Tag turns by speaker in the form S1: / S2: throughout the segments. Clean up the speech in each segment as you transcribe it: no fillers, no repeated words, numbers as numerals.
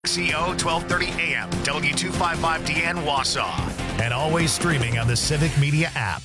S1: CO 1230 AM, W255DN Wausau. And always streaming on the Civic Media app.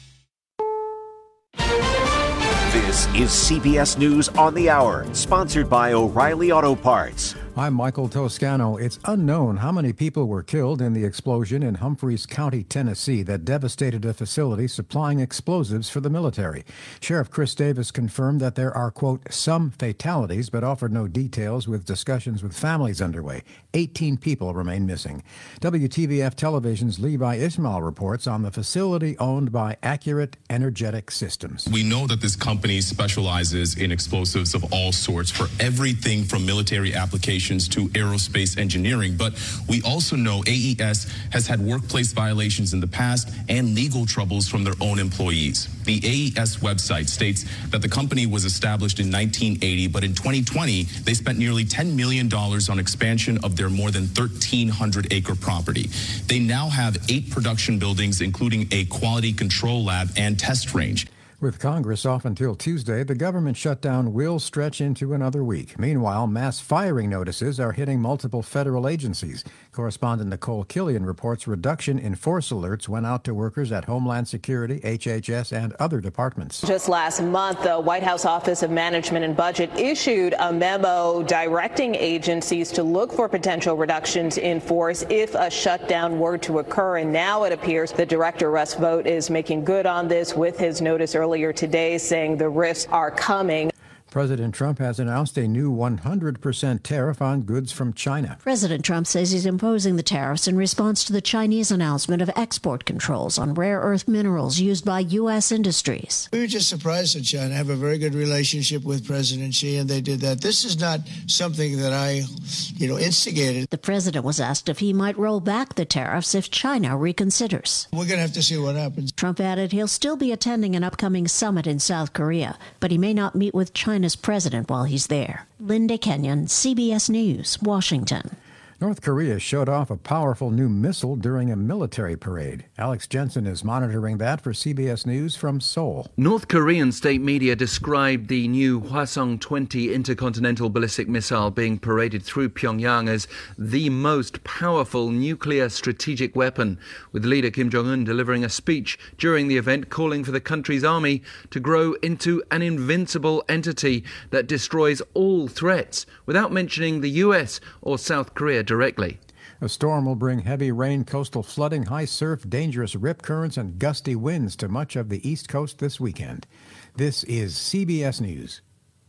S2: This is CBS News on the Hour, sponsored by O'Reilly Auto Parts.
S3: I'm Michael Toscano. It's unknown how many people were killed in the explosion in Humphreys County, Tennessee, that devastated a facility supplying explosives for the military. Sheriff Chris Davis confirmed that there are, quote, some fatalities, but offered no details, with discussions with families underway. 18 people remain missing. WTVF Television's Levi Ishmael reports on the facility owned by Accurate Energetic Systems.
S4: We know that this company specializes in explosives of all sorts for everything from military applications to aerospace engineering, but we also know AES has had workplace violations in the past and legal troubles from their own employees. The AES website states that the company was established in 1980, but in 2020, they spent nearly $10 million on expansion of their more than 1,300-acre property. They now have 8 production buildings, including a quality control lab and test range.
S3: With Congress off until Tuesday, the government shutdown will stretch into another week. Meanwhile, mass firing notices are hitting multiple federal agencies. Correspondent Nicole Killian reports reduction in force alerts went out to workers at Homeland Security, HHS, and other departments.
S5: Just last month, the White House Office of Management and Budget issued a memo directing agencies to look for potential reductions in force if a shutdown were to occur. And now it appears the director, Russ Vought, is making good on this with his notice earlier today, saying the risks are coming.
S3: President Trump has announced a new 100% tariff on goods from China.
S6: President Trump says he's imposing the tariffs in response to the Chinese announcement of export controls on rare earth minerals used by U.S. industries.
S7: We were just surprised that China have a very good relationship with President Xi, and they did that. This is not something that I, instigated.
S6: The president was asked if he might roll back the tariffs if China reconsiders.
S7: We're going to have to see what happens.
S6: Trump added he'll still be attending an upcoming summit in South Korea, but he may not meet with China's president while he's there. Linda Kenyon, CBS News, Washington.
S3: North Korea showed off a powerful new missile during a military parade. Alex Jensen is monitoring that for CBS News from Seoul.
S8: North Korean state media described the new Hwasong-20 intercontinental ballistic missile being paraded through Pyongyang as the most powerful nuclear strategic weapon, with leader Kim Jong-un delivering a speech during the event calling for the country's army to grow into an invincible entity that destroys all threats, without mentioning the US or South Korea directly.
S3: A storm will bring heavy rain, coastal flooding, high surf, dangerous rip currents, and gusty winds to much of the East Coast this weekend. This is CBS News.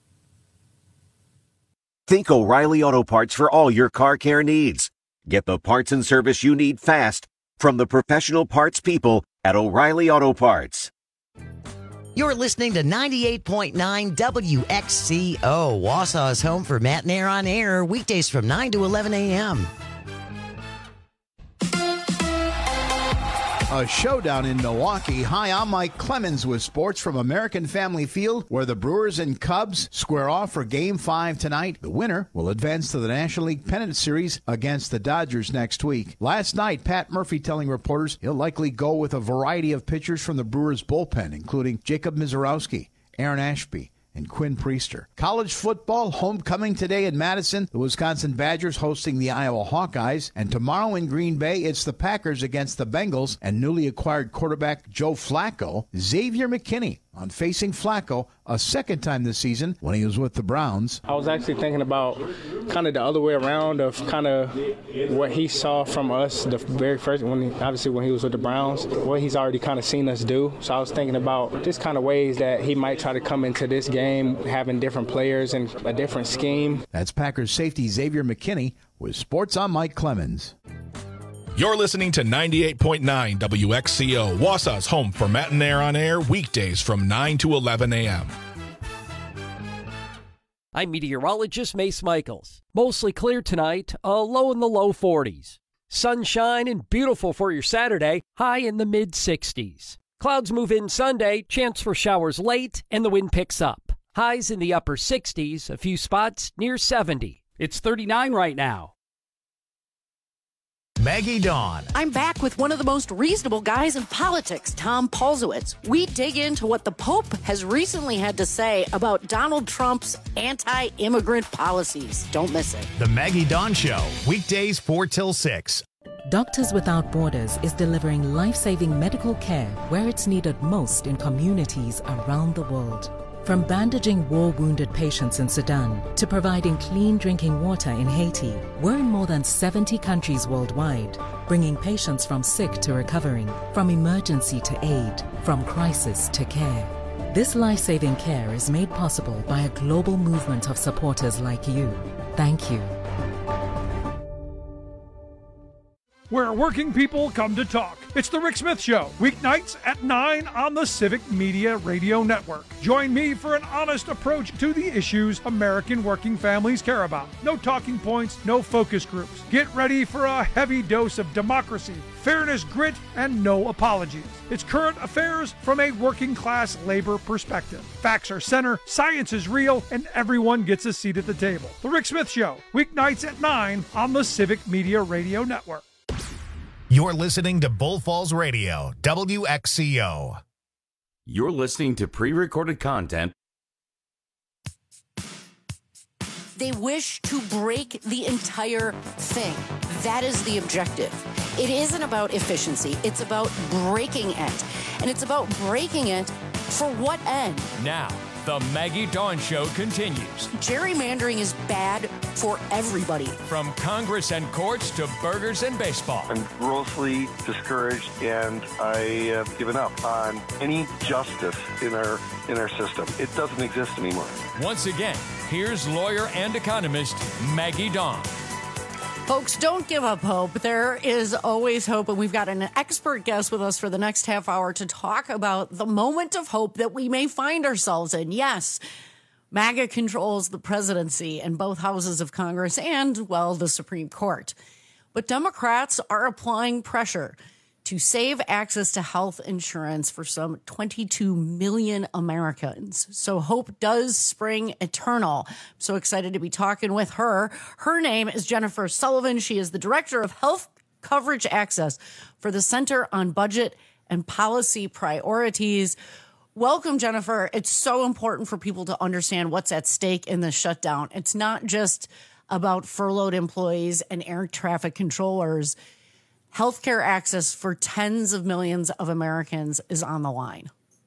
S2: Think O'Reilly Auto Parts for all your car care needs. Get the parts and service you need fast from the professional parts people at O'Reilly Auto Parts.
S9: You're listening to 98.9 WXCO, Wausau's home for Matt and Air on Air, weekdays from 9 to 11 a.m.
S10: A showdown in Milwaukee. Hi, I'm Mike Clemens with sports from American Family Field, where the Brewers and Cubs square off for Game 5 tonight. The winner will advance to the National League Pennant Series against the Dodgers next week. Last night, Pat Murphy telling reporters he'll likely go with a variety of pitchers from the Brewers bullpen, including Jacob Misiorowski, Aaron Ashby, and Quinn Priester. College football, homecoming today in Madison. The Wisconsin Badgers hosting the Iowa Hawkeyes. And tomorrow in Green Bay, it's the Packers against the Bengals and newly acquired quarterback Joe Flacco. Xavier McKinney on facing Flacco a second time this season when he was with the Browns.
S11: I was actually thinking about kind of the other way around of kind of what he saw from us the very first, when he was with the Browns, what he's already kind of seen us do. So I was thinking about just kind of ways that he might try to come into this game, having different players and a different scheme.
S10: That's Packers safety Xavier McKinney with Sports on Mike Clemens.
S12: You're listening to 98.9 WXCO, Wausau's home for Matt and Air on Air, weekdays from 9 to 11 a.m.
S13: I'm meteorologist Mace Michaels. Mostly clear tonight, a low in the low 40s. Sunshine and beautiful for your Saturday, high in the mid-60s. Clouds move in Sunday, chance for showers late, and the wind picks up. Highs in the upper 60s, a few spots near 70. It's 39 right now.
S1: Maggie Dawn.
S14: I'm back with one of the most reasonable guys in politics, Tom Polzowitz. We dig into what the Pope has recently had to say about Donald Trump's anti-immigrant policies. Don't miss it.
S1: The Maggie Dawn Show, weekdays 4 till 6.
S15: Doctors Without Borders is delivering life-saving medical care where it's needed most in communities around the world. From bandaging war-wounded patients in Sudan to providing clean drinking water in Haiti, we're in more than 70 countries worldwide, bringing patients from sick to recovering, from emergency to aid, from crisis to care. This life-saving care is made possible by a global movement of supporters like you. Thank you.
S16: Where working people come to talk. It's The Rick Smith Show, weeknights at 9 on the Civic Media Radio Network. Join me for an honest approach to the issues American working families care about. No talking points, no focus groups. Get ready for a heavy dose of democracy, fairness, grit, and no apologies. It's current affairs from a working class labor perspective. Facts are center, science is real, and everyone gets a seat at the table. The Rick Smith Show, weeknights at 9 on the Civic Media Radio Network.
S1: You're listening to Bull Falls Radio, WXCO.
S17: You're listening to pre-recorded content.
S14: They wish to break the entire thing. That is the objective. It isn't about efficiency. It's about breaking it. And it's about breaking it for what end?
S18: Now, the Maggie Dawn Show continues.
S14: Gerrymandering is bad for everybody.
S18: From Congress and courts to burgers and baseball.
S19: I'm grossly discouraged, and I have given up on any justice in our system. It doesn't exist anymore.
S18: Once again, here's lawyer and economist Maggie Dawn.
S14: Folks, don't give up hope. There is always hope, and we've got an expert guest with us for the next half hour to talk about the moment of hope that we may find ourselves in. Yes, MAGA controls the presidency and both houses of Congress and, well, the Supreme Court. But Democrats are applying pressure to save access to health insurance for some 22 million Americans. So hope does spring eternal. I'm so excited to be talking with her. Her name is Jennifer Sullivan. She is the Director of Health Coverage Access for the Center on Budget and Policy Priorities. Welcome, Jennifer. It's so important for people to understand what's at stake in this shutdown. It's not just about furloughed employees and air traffic controllers. Healthcare access for tens of millions of Americans is on the line.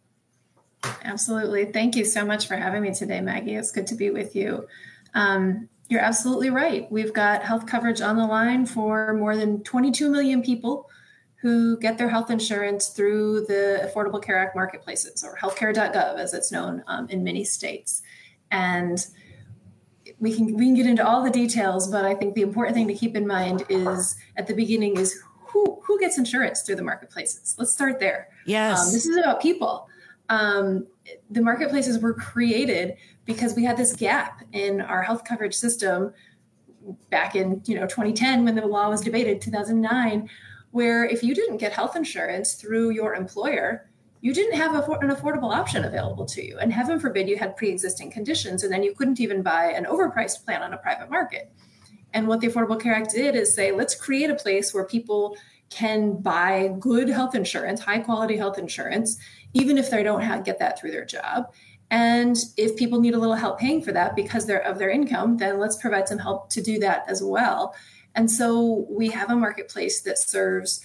S20: Absolutely. Thank you so much for having me today, Maggie. It's good to be with you. You're absolutely right. We've got health coverage on the line for more than 22 million people who get their health insurance through the Affordable Care Act marketplaces, or healthcare.gov as it's known in many states. And we can get into all the details, but I think the important thing to keep in mind is at the beginning is who gets insurance through the marketplaces. Let's start there.
S14: Yes.
S20: This is about people. The marketplaces were created because we had this gap in our health coverage system back in 2010 when the law was debated, 2009, where if you didn't get health insurance through your employer, you didn't have an affordable option available to you. And heaven forbid you had pre-existing conditions, and then you couldn't even buy an overpriced plan on a private market. And what the Affordable Care Act did is say, let's create a place where people can buy good health insurance, high quality health insurance, even if they don't get that through their job. And if people need a little help paying for that because of their income, then let's provide some help to do that as well. And so we have a marketplace that serves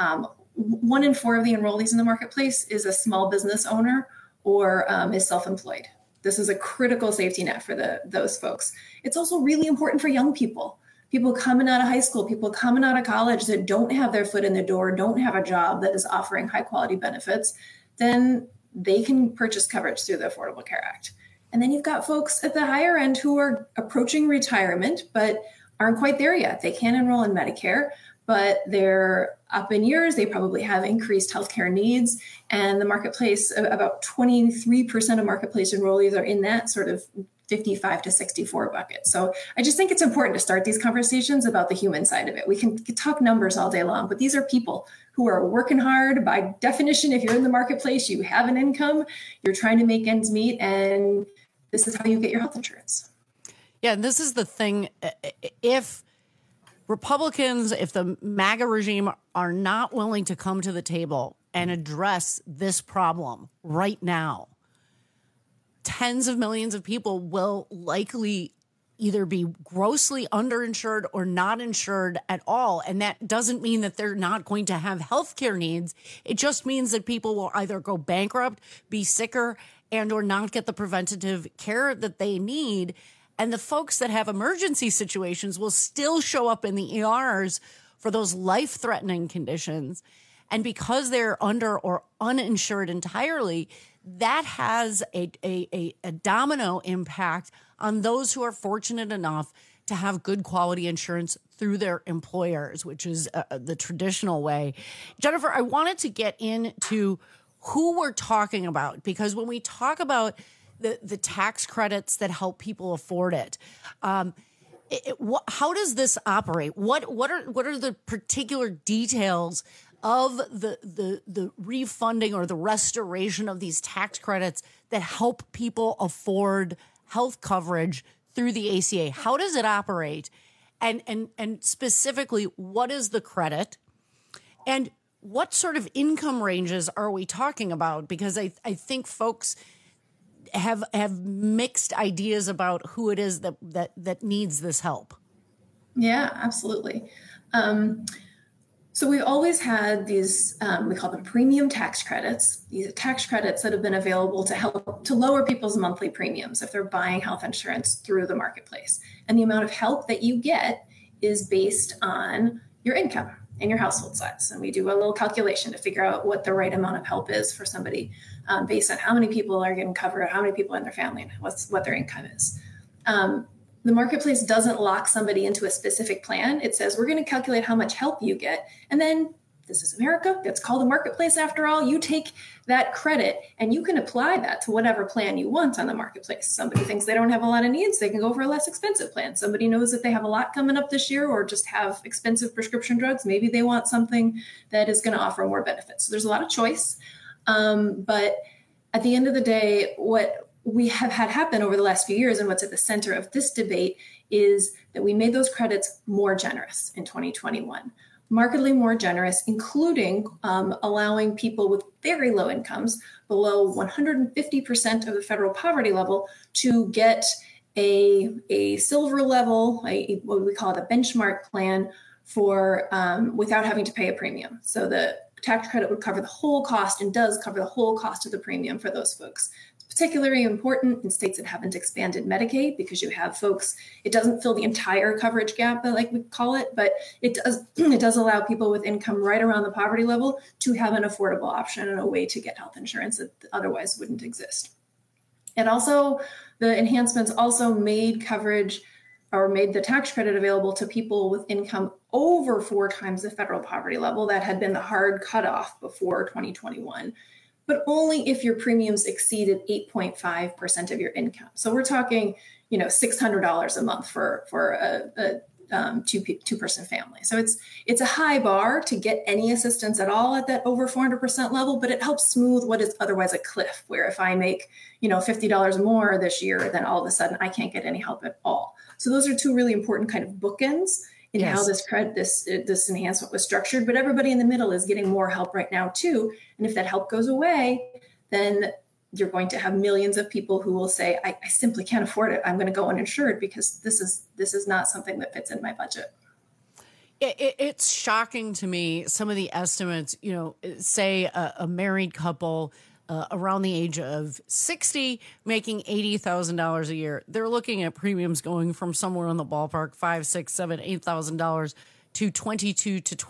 S20: 1 in 4 of the enrollees in the marketplace is a small business owner or is self-employed. This is a critical safety net for those folks. It's also really important for young people coming out of high school, people coming out of college that don't have their foot in the door, don't have a job that is offering high quality benefits. Then they can purchase coverage through the Affordable Care Act. And then you've got folks at the higher end who are approaching retirement, but aren't quite there yet. They can enroll in Medicare, but they're up in years. They probably have increased healthcare needs. And the marketplace, about 23% of marketplace enrollees are in that sort of 55 to 64 bucket. So I just think it's important to start these conversations about the human side of it. We can talk numbers all day long, but these are people who are working hard. By definition, if you're in the marketplace, you have an income, you're trying to make ends meet, and this is how you get your health insurance.
S14: Yeah, this is the thing. If Republicans, if the MAGA regime are not willing to come to the table and address this problem right now, tens of millions of people will likely either be grossly underinsured or not insured at all. And that doesn't mean that they're not going to have health care needs. It just means that people will either go bankrupt, be sicker, and or not get the preventative care that they need. And the folks that have emergency situations will still show up in the ERs for those life-threatening conditions. And because they're under or uninsured entirely, that has a domino impact on those who are fortunate enough to have good quality insurance through their employers, which is the traditional way. Jennifer, I wanted to get into who we're talking about, because when we talk about the tax credits that help people afford it, how does this operate? What are the particular details of the refunding or the restoration of these tax credits that help people afford health coverage through the ACA? How does it operate? And specifically, what is the credit? And what sort of income ranges are we talking about? Because I think folks have mixed ideas about who it is that needs this help.
S20: Yeah, absolutely. So we've always had these, we call them premium tax credits. These are tax credits that have been available to help to lower people's monthly premiums if they're buying health insurance through the marketplace. And the amount of help that you get is based on your income and your household size. And we do a little calculation to figure out what the right amount of help is for somebody based on how many people are getting covered, how many people in their family, and what their income is. The marketplace doesn't lock somebody into a specific plan. It says, we're going to calculate how much help you get. And then this is America. It's called a marketplace after all. You take that credit and you can apply that to whatever plan you want on the marketplace. Somebody thinks they don't have a lot of needs. They can go for a less expensive plan. Somebody knows that they have a lot coming up this year or just have expensive prescription drugs. Maybe they want something that is going to offer more benefits. So there's a lot of choice. But at the end of the day, what we have had happen over the last few years and what's at the center of this debate is that we made those credits more generous in 2021, markedly more generous, including allowing people with very low incomes below 150% of the federal poverty level to get a silver level, what we call it a benchmark plan for without having to pay a premium. So the tax credit would cover the whole cost and does cover the whole cost of the premium for those folks. Particularly important in states that haven't expanded Medicaid, because you have folks, it doesn't fill the entire coverage gap, like we call it, but it does allow people with income right around the poverty level to have an affordable option and a way to get health insurance that otherwise wouldn't exist. And also, the enhancements also made coverage or made the tax credit available to people with income over 4 times the federal poverty level. That had been the hard cutoff before 2021. But only if your premiums exceeded 8.5% of your income. So we're talking, $600 a month for a two-person family. So it's a high bar to get any assistance at all at that over 400% level, but it helps smooth what is otherwise a cliff, where if I make, $50 more this year, then all of a sudden I can't get any help at all. So those are 2 really important kind of bookends in how this enhancement was structured, but everybody in the middle is getting more help right now too. And if that help goes away, then you're going to have millions of people who will say, I simply can't afford it. I'm going to go uninsured because this is not something that fits in my budget.
S14: It's shocking to me, some of the estimates, say a married couple around the age of 60, making $80,000 a year. They're looking at premiums going from somewhere in the ballpark, $5,000, $6,000, $7,000, $8,000 to $22,000 to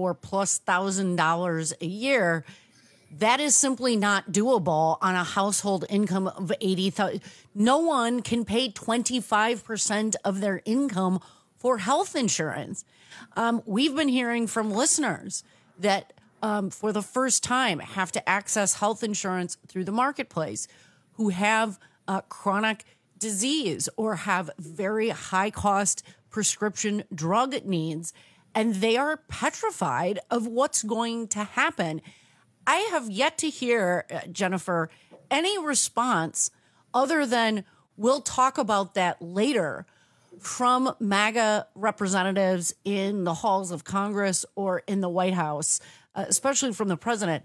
S14: $24,000+ a year. That is simply not doable on a household income of $80,000. No one can pay 25% of their income for health insurance. We've been hearing from listeners that for the first time have to access health insurance through the marketplace, who have chronic disease or have very high cost prescription drug needs, and they are petrified of what's going to happen. I have yet to hear, Jennifer, any response other than we'll talk about that later from MAGA representatives in the halls of Congress or in the White House, especially from the president.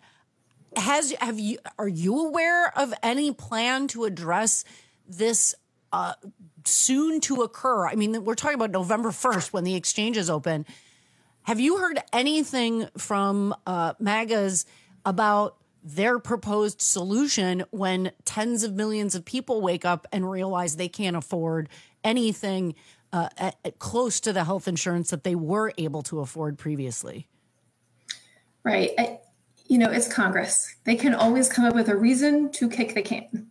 S14: Are you aware of any plan to address this soon to occur? I mean, we're talking about November 1st when the exchanges open. Have you heard anything from MAGAs about their proposed solution when tens of millions of people wake up and realize they can't afford anything close to the health insurance that they were able to afford previously?
S20: Right. It's Congress. They can always come up with a reason to kick the can.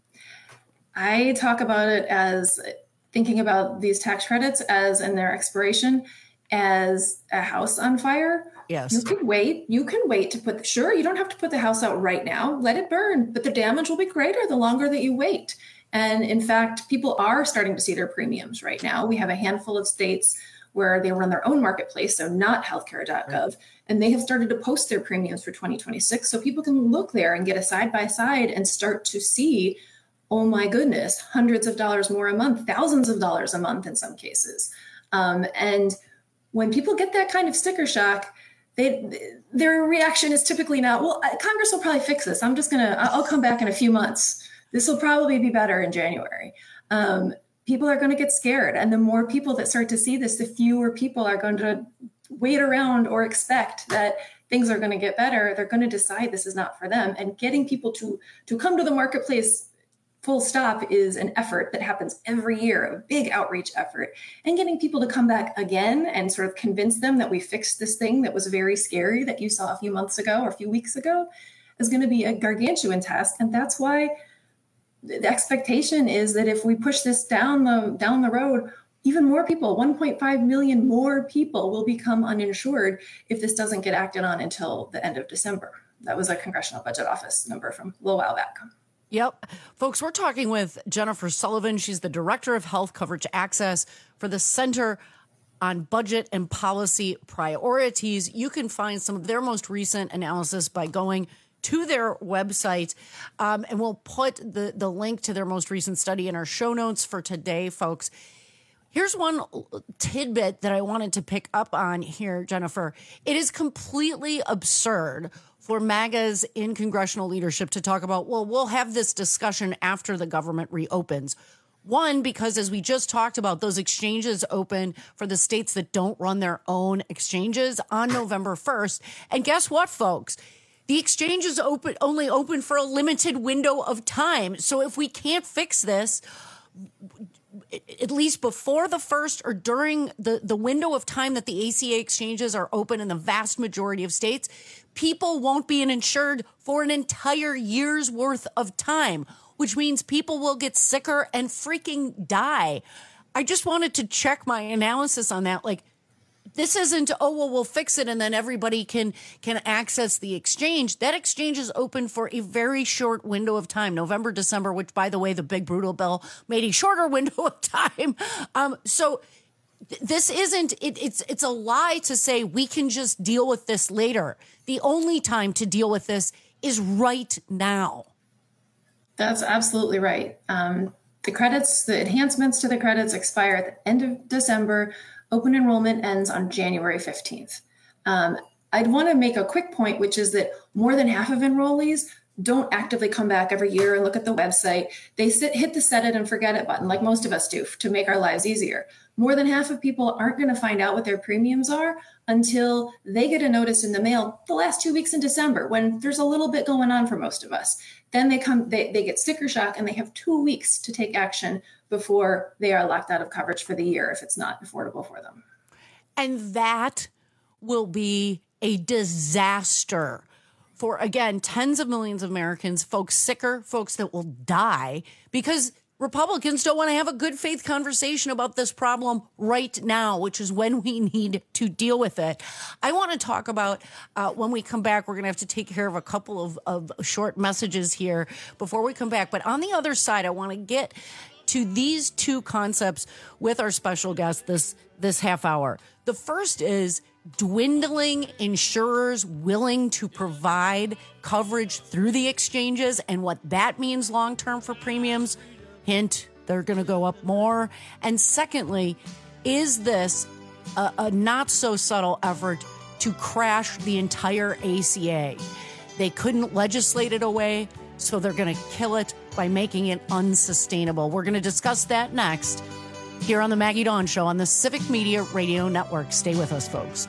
S20: I talk about it as thinking about these tax credits as in their expiration as a house on fire.
S14: Yes.
S20: You can wait to put, sure, you don't have to put the house out right now. Let it burn, but the damage will be greater the longer that you wait. And in fact, people are starting to see their premiums right now. We have a handful of states where they run their own marketplace, so not healthcare.gov, and they have started to post their premiums for 2026. So people can look there and get a side-by-side and start to see, oh my goodness, hundreds of dollars more a month, thousands of dollars a month in some cases. And when people get that kind of sticker shock, their reaction is typically not, well, Congress will probably fix this. I'll come back in a few months. This will probably be better in January. People are going to get scared. And the more people that start to see this, the fewer people are going to wait around or expect that things are going to get better. They're going to decide this is not for them. And getting people to come to the marketplace full stop is an effort that happens every year, a big outreach effort. And getting people to come back again and sort of convince them that we fixed this thing that was very scary that you saw a few months ago or a few weeks ago is going to be a gargantuan task. And that's why the expectation is that if we push this down the road, even more people, 1.5 million more people will become uninsured if this doesn't get acted on until the end of December. That was a Congressional Budget Office number from a little while back.
S14: Yep. Folks, we're talking with Jennifer Sullivan. She's the Director of Health Coverage Access for the Center on Budget and Policy Priorities. You can find some of their most recent analysis by going to their website, and we'll put the link to their most recent study in our show notes for today, folks. Here's one tidbit that I wanted to pick up on here, Jennifer. It is completely absurd for MAGAs in congressional leadership to talk about, well, we'll have this discussion after the government reopens. One, because as we just talked about, those exchanges open for the states that don't run their own exchanges on November 1st. And guess what, folks? The exchange is only open for a limited window of time. So if we can't fix this, at least before the first or during the window of time that the ACA exchanges are open in the vast majority of states, people won't be insured for an entire year's worth of time, which means people will get sicker and freaking die. I just wanted to check my analysis on that. Like, this isn't, oh, well, we'll fix it and then everybody can access the exchange. That exchange is open for a very short window of time, November, December, which, by the way, the big brutal bill made a shorter window of time. So this isn't, it's a lie to say we can just deal with this later. The only time to deal with this is right now.
S20: That's absolutely right. The credits, the enhancements to the credits expire at the end of December. Open enrollment ends on January 15th. I'd want to make a quick point, which is that more than half of enrollees don't actively come back every year and look at the website. They hit the set it and forget it button like most of us do to make our lives easier. More than half of people aren't going to find out what their premiums are until they get a notice in the mail the last 2 weeks in December when there's a little bit going on for most of us. Then they get sticker shock and they have 2 weeks to take action before they are locked out of coverage for the year if it's not affordable for them.
S14: And that will be a disaster for, again, tens of millions of Americans, folks sicker, folks that will die because Republicans don't want to have a good faith conversation about this problem right now, which is when we need to deal with it. I want to talk about when we come back, we're going to have to take care of a couple of short messages here before we come back. But on the other side, I want to get to these two concepts with our special guest this half hour. The first is dwindling insurers willing to provide coverage through the exchanges and what that means long-term for premiums. Hint, they're going to go up more. And secondly, Is this a not so subtle effort to crash the entire ACA? They couldn't legislate it away, so they're going to kill it by making it unsustainable. We're going to discuss that next here on the Maggie Dawn Show on the Civic Media Radio Network. Stay with us, folks.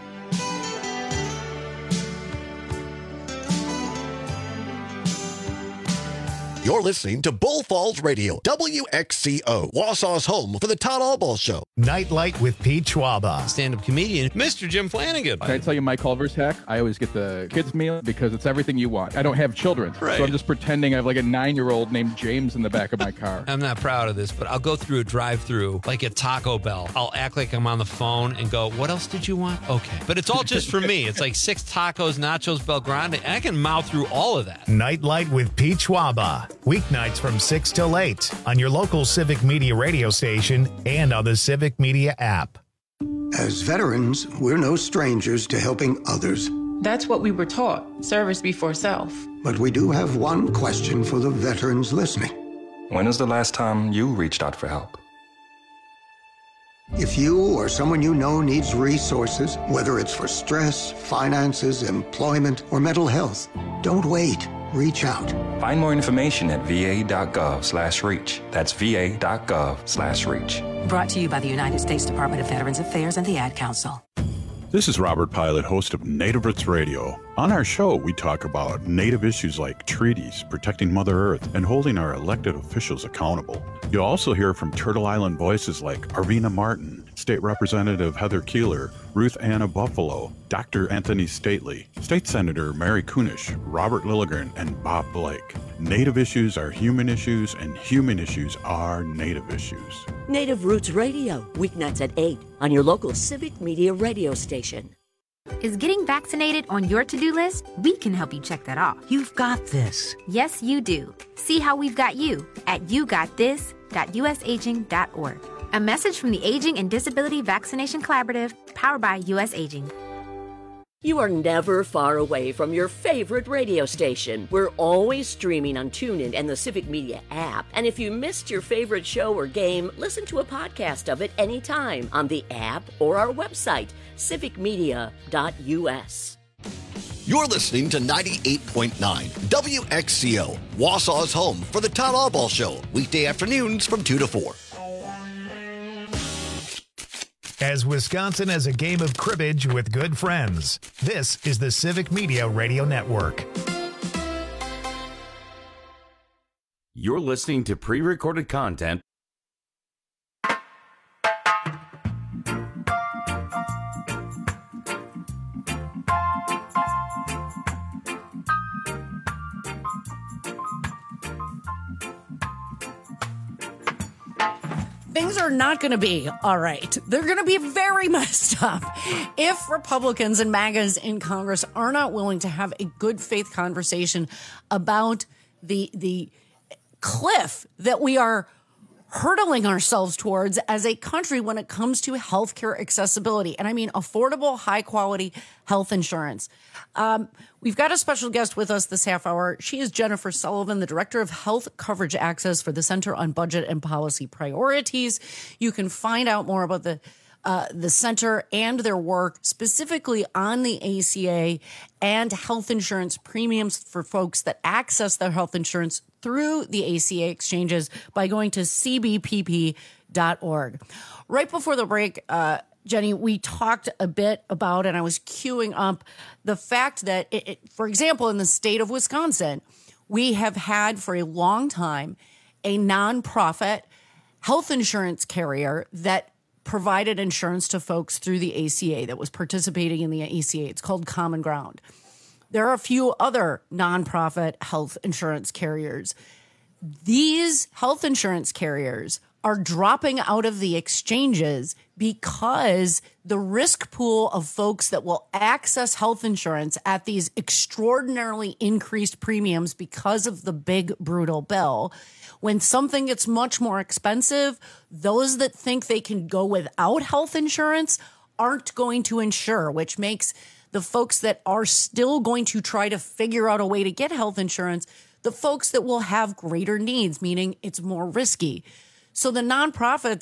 S21: You're listening to Bull Falls Radio, WXCO, Wausau's home for the Todd Albaugh Show.
S1: Nightlight with Pete Schwaba.
S22: Stand-up comedian, Mr. Jim Flanagan.
S23: Can I tell you my Culver's hack? I always get the kids' meal because it's everything you want. I don't have children,
S22: right.
S23: So I'm just pretending I have like a 9-year-old named James in the back of my car.
S22: I'm not proud of this, but I'll go through a drive-through like at Taco Bell. I'll act like I'm on the phone and go, what else did you want? Okay. But it's all just for me. It's like 6 tacos, nachos, Bel Grande, and I can mouth through all of that.
S1: Nightlight with Pete Schwaba. Weeknights from 6 till 8 on your local Civic Media radio station and on the Civic Media app.
S24: As veterans, we're no strangers to helping others.
S25: That's what we were taught, service before self.
S24: But we do have one question for the veterans listening.
S26: When was the last time you reached out for help?
S24: If you or someone you know needs resources, whether it's for stress, finances, employment, or mental health, don't wait. Reach out.
S26: Find more information at va.gov/reach. That's va.gov/reach.
S27: Brought to you by the United States Department of Veterans Affairs and the Ad Council.
S28: This is Robert Pilot, host of Native Roots Radio. On our show, we talk about Native issues like treaties, protecting Mother Earth, and holding our elected officials accountable. You'll also hear from Turtle Island voices like Arvina Martin, State Representative Heather Keeler, Ruth Anna Buffalo, Dr. Anthony Stately, State Senator Mary Kunish, Robert Lilligren, and Bob Blake. Native issues are human issues, and human issues are Native issues.
S29: Native Roots Radio, weeknights at 8 on your local Civic Media radio station.
S30: Is getting vaccinated on your to-do list? We can help you check that off.
S9: You've got this.
S30: Yes, you do. See how we've got you at yougotthis.usaging.org. A message from the Aging and Disability Vaccination Collaborative, powered by U.S. Aging.
S29: You are never far away from your favorite radio station. We're always streaming on TuneIn and the Civic Media app. And if you missed your favorite show or game, listen to a podcast of it anytime on the app or our website, civicmedia.us.
S21: You're listening to 98.9 WXCO, Wausau's home for the Todd Albaugh Show, weekday afternoons from 2 to 4.
S1: As Wisconsin has a game of cribbage with good friends, this is the Civic Media Radio Network.
S17: You're listening to pre-recorded content.
S14: Things are not going to be all right. They're going to be very messed up if Republicans and MAGAs in Congress are not willing to have a good faith conversation about the cliff that we are hurtling ourselves towards as a country when it comes to healthcare accessibility. And I mean affordable, high quality health insurance. We've got a special guest with us this half hour. She is Jennifer Sullivan, the Director of Health Coverage Access for the Center on Budget and Policy Priorities. You can find out more about the center and their work specifically on the ACA and health insurance premiums for folks that access their health insurance through the ACA exchanges by going to cbpp.org. Right before the break, Jenny, we talked a bit about, and I was queuing up the fact that, for example, in the state of Wisconsin, we have had for a long time a nonprofit health insurance carrier that provided insurance to folks through the ACA that was participating in the ACA. It's called Common Ground. There are a few other nonprofit health insurance carriers. These health insurance carriers are dropping out of the exchanges because the risk pool of folks that will access health insurance at these extraordinarily increased premiums because of the big, brutal bill, when something gets much more expensive, those that think they can go without health insurance aren't going to insure, which makes the folks that are still going to try to figure out a way to get health insurance the folks that will have greater needs, meaning it's more risky. So the nonprofits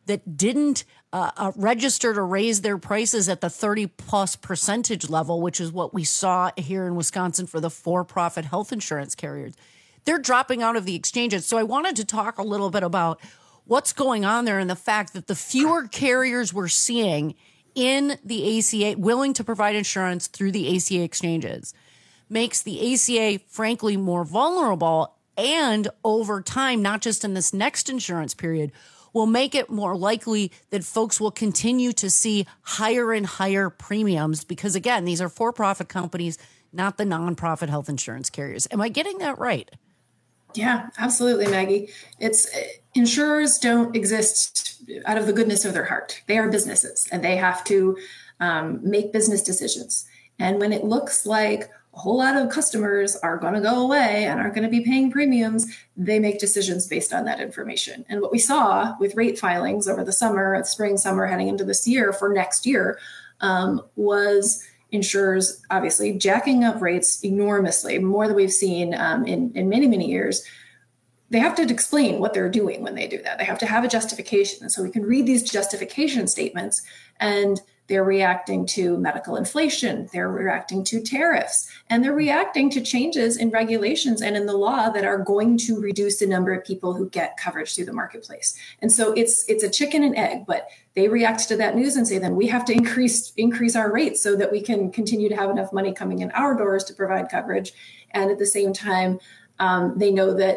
S14: that didn't register to raise their prices at the 30+% level, which is what we saw here in Wisconsin for the for-profit health insurance carriers. They're dropping out of the exchanges. So I wanted to talk a little bit about what's going on there and the fact that the fewer carriers we're seeing in the ACA willing to provide insurance through the ACA exchanges makes the ACA, frankly, more vulnerable, and over time, not just in this next insurance period, will make it more likely that folks will continue to see higher and higher premiums because, again, these are for-profit companies, not the nonprofit health insurance carriers. Am I getting that right?
S20: Yeah, absolutely, Maggie. Insurers don't exist out of the goodness of their heart. They are businesses, and they have to make business decisions. And when it looks like a whole lot of customers are going to go away and aren't going to be paying premiums, they make decisions based on that information. And what we saw with rate filings over the summer, spring, summer, heading into this year for next year, was insurers obviously jacking up rates enormously, more than we've seen in many, many years. They have to explain what they're doing when they do that. They have to have a justification. And so we can read these justification statements, and they're reacting to medical inflation, they're reacting to tariffs, and they're reacting to changes in regulations and in the law that are going to reduce the number of people who get coverage through the marketplace. And so it's a chicken and egg, but they react to that news and say, then we have to increase our rates so that we can continue to have enough money coming in our doors to provide coverage. And at the same time, they know that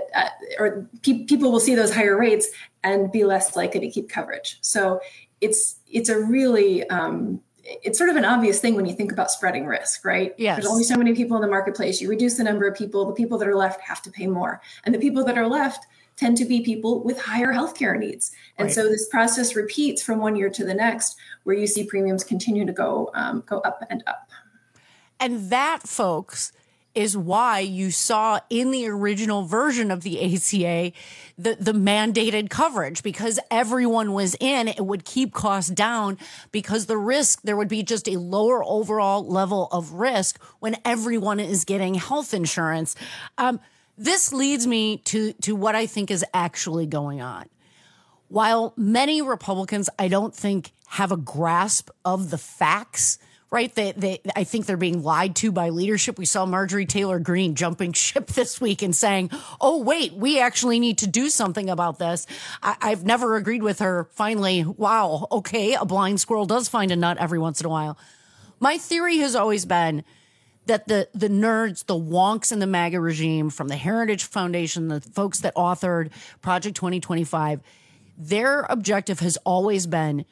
S20: people will see those higher rates and be less likely to keep coverage. So it's a really, it's sort of an obvious thing when you think about spreading risk, right?
S14: Yes.
S20: There's only so many people in the marketplace. You reduce the number of people, the people that are left have to pay more. And the people that are left tend to be people with higher healthcare needs. And so this process repeats from one year to the next, where you see premiums continue to go up and up.
S14: And that, folks, is why you saw in the original version of the ACA the mandated coverage, because everyone was in. It would keep costs down because there would be just a lower overall level of risk when everyone is getting health insurance. This leads me to what I think is actually going on. While many Republicans, I don't think, have a grasp of the facts, right? I think they're being lied to by leadership. We saw Marjorie Taylor Greene jumping ship this week and saying, oh, wait, we actually need to do something about this. I've never agreed with her. Finally, wow, okay, a blind squirrel does find a nut every once in a while. My theory has always been that the nerds, the wonks in the MAGA regime, from the Heritage Foundation, the folks that authored Project 2025, their objective has always been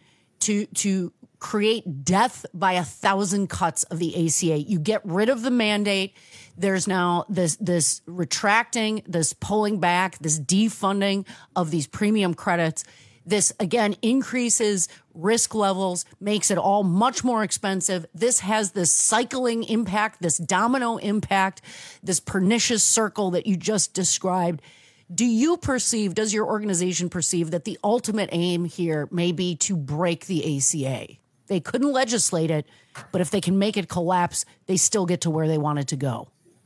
S14: to create death by 1,000 cuts of the ACA. You get rid of the mandate. There's now this retracting, this pulling back, this defunding of these premium credits. This, again, increases risk levels, makes it all much more expensive. This has this cycling impact, this domino impact, this pernicious circle that you just described. Does your organization perceive that the ultimate aim here may be to break the ACA? They couldn't legislate it, but if they can make it collapse, they still get to where they wanted to go.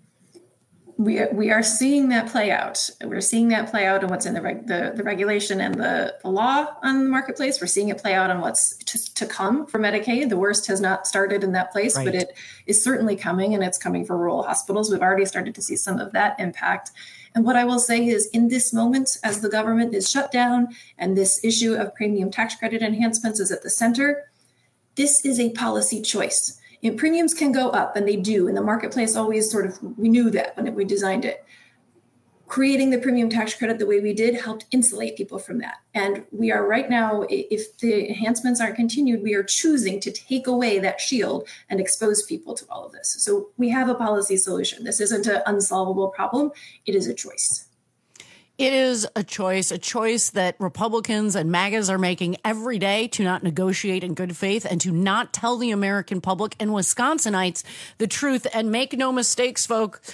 S20: We are seeing that play out. We're seeing that play out in what's in the regulation and the law on the marketplace. We're seeing it play out on what's to come for Medicaid. The worst has not started in that place, right, but it is certainly coming, and it's coming for rural hospitals. We've already started to see some of that impact. And what I will say is, in this moment, as the government is shut down and this issue of premium tax credit enhancements is at the center, this is a policy choice. And premiums can go up, and they do. And the marketplace always we knew that when we designed it. Creating the premium tax credit the way we did helped insulate people from that. And we are right now, if the enhancements aren't continued, we are choosing to take away that shield and expose people to all of this. So we have a policy solution. This isn't an unsolvable problem. It is a choice.
S14: It is a choice that Republicans and MAGAs are making every day to not negotiate in good faith and to not tell the American public and Wisconsinites the truth. And make no mistakes, folks.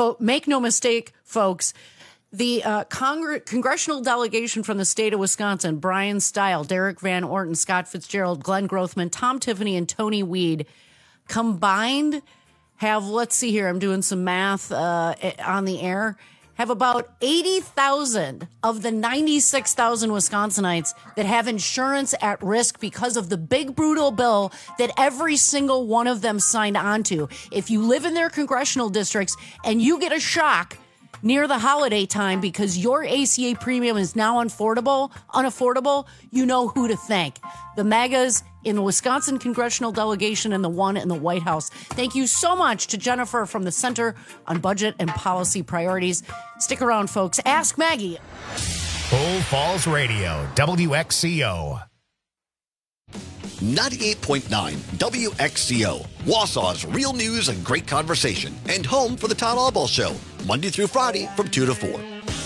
S14: The congressional delegation from the state of Wisconsin, Brian Stile, Derek Van Orton, Scott Fitzgerald, Glenn Grothman, Tom Tiffany, and Tony Weed combined have, let's see here, I'm doing some math on the air, have about 80,000 of the 96,000 Wisconsinites that have insurance at risk because of the big brutal bill that every single one of them signed on to. If you live in their congressional districts and you get a shock near the holiday time because your ACA premium is now unaffordable, you know who to thank. The MAGAs in the Wisconsin congressional delegation and the one in the White House. Thank you so much to Jennifer from the Center on Budget and Policy Priorities. Stick around, folks. Ask Maggie.
S1: Bull Falls Radio, WXCO.
S21: 98.9 WXCO, Wausau's real news and great conversation, and home for the Todd Albaugh Show, Monday through Friday from 2 to 4.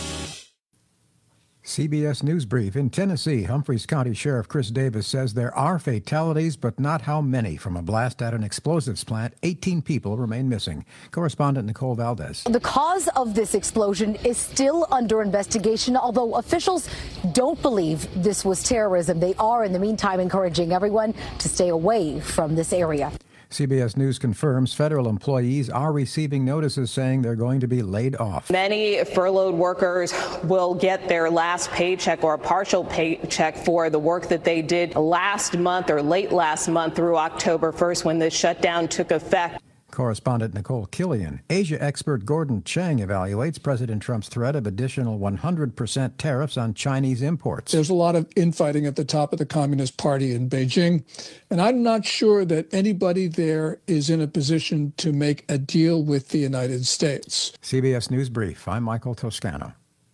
S2: CBS News Brief. In Tennessee, Humphreys County Sheriff Chris Davis says there are fatalities, but not how many. From a blast at an explosives plant, 18 people remain missing. Correspondent Nicole Valdez.
S3: The cause of this explosion is still under investigation, although officials don't believe this was terrorism. They are, in the meantime, encouraging everyone to stay away from this area.
S2: CBS News confirms federal employees are receiving notices saying they're going to be laid off.
S4: Many furloughed workers will get their last paycheck or a partial paycheck for the work that they did last month or late last month through October 1st when the shutdown took effect.
S2: Correspondent Nicole Killian. Asia expert Gordon Chang evaluates President Trump's threat of additional 100% tariffs on Chinese imports.
S5: There's a lot of infighting at the top of the Communist Party in Beijing, and I'm not sure that anybody there is in a position to make a deal with the United States.
S2: CBS News Brief. I'm Michael Toscano.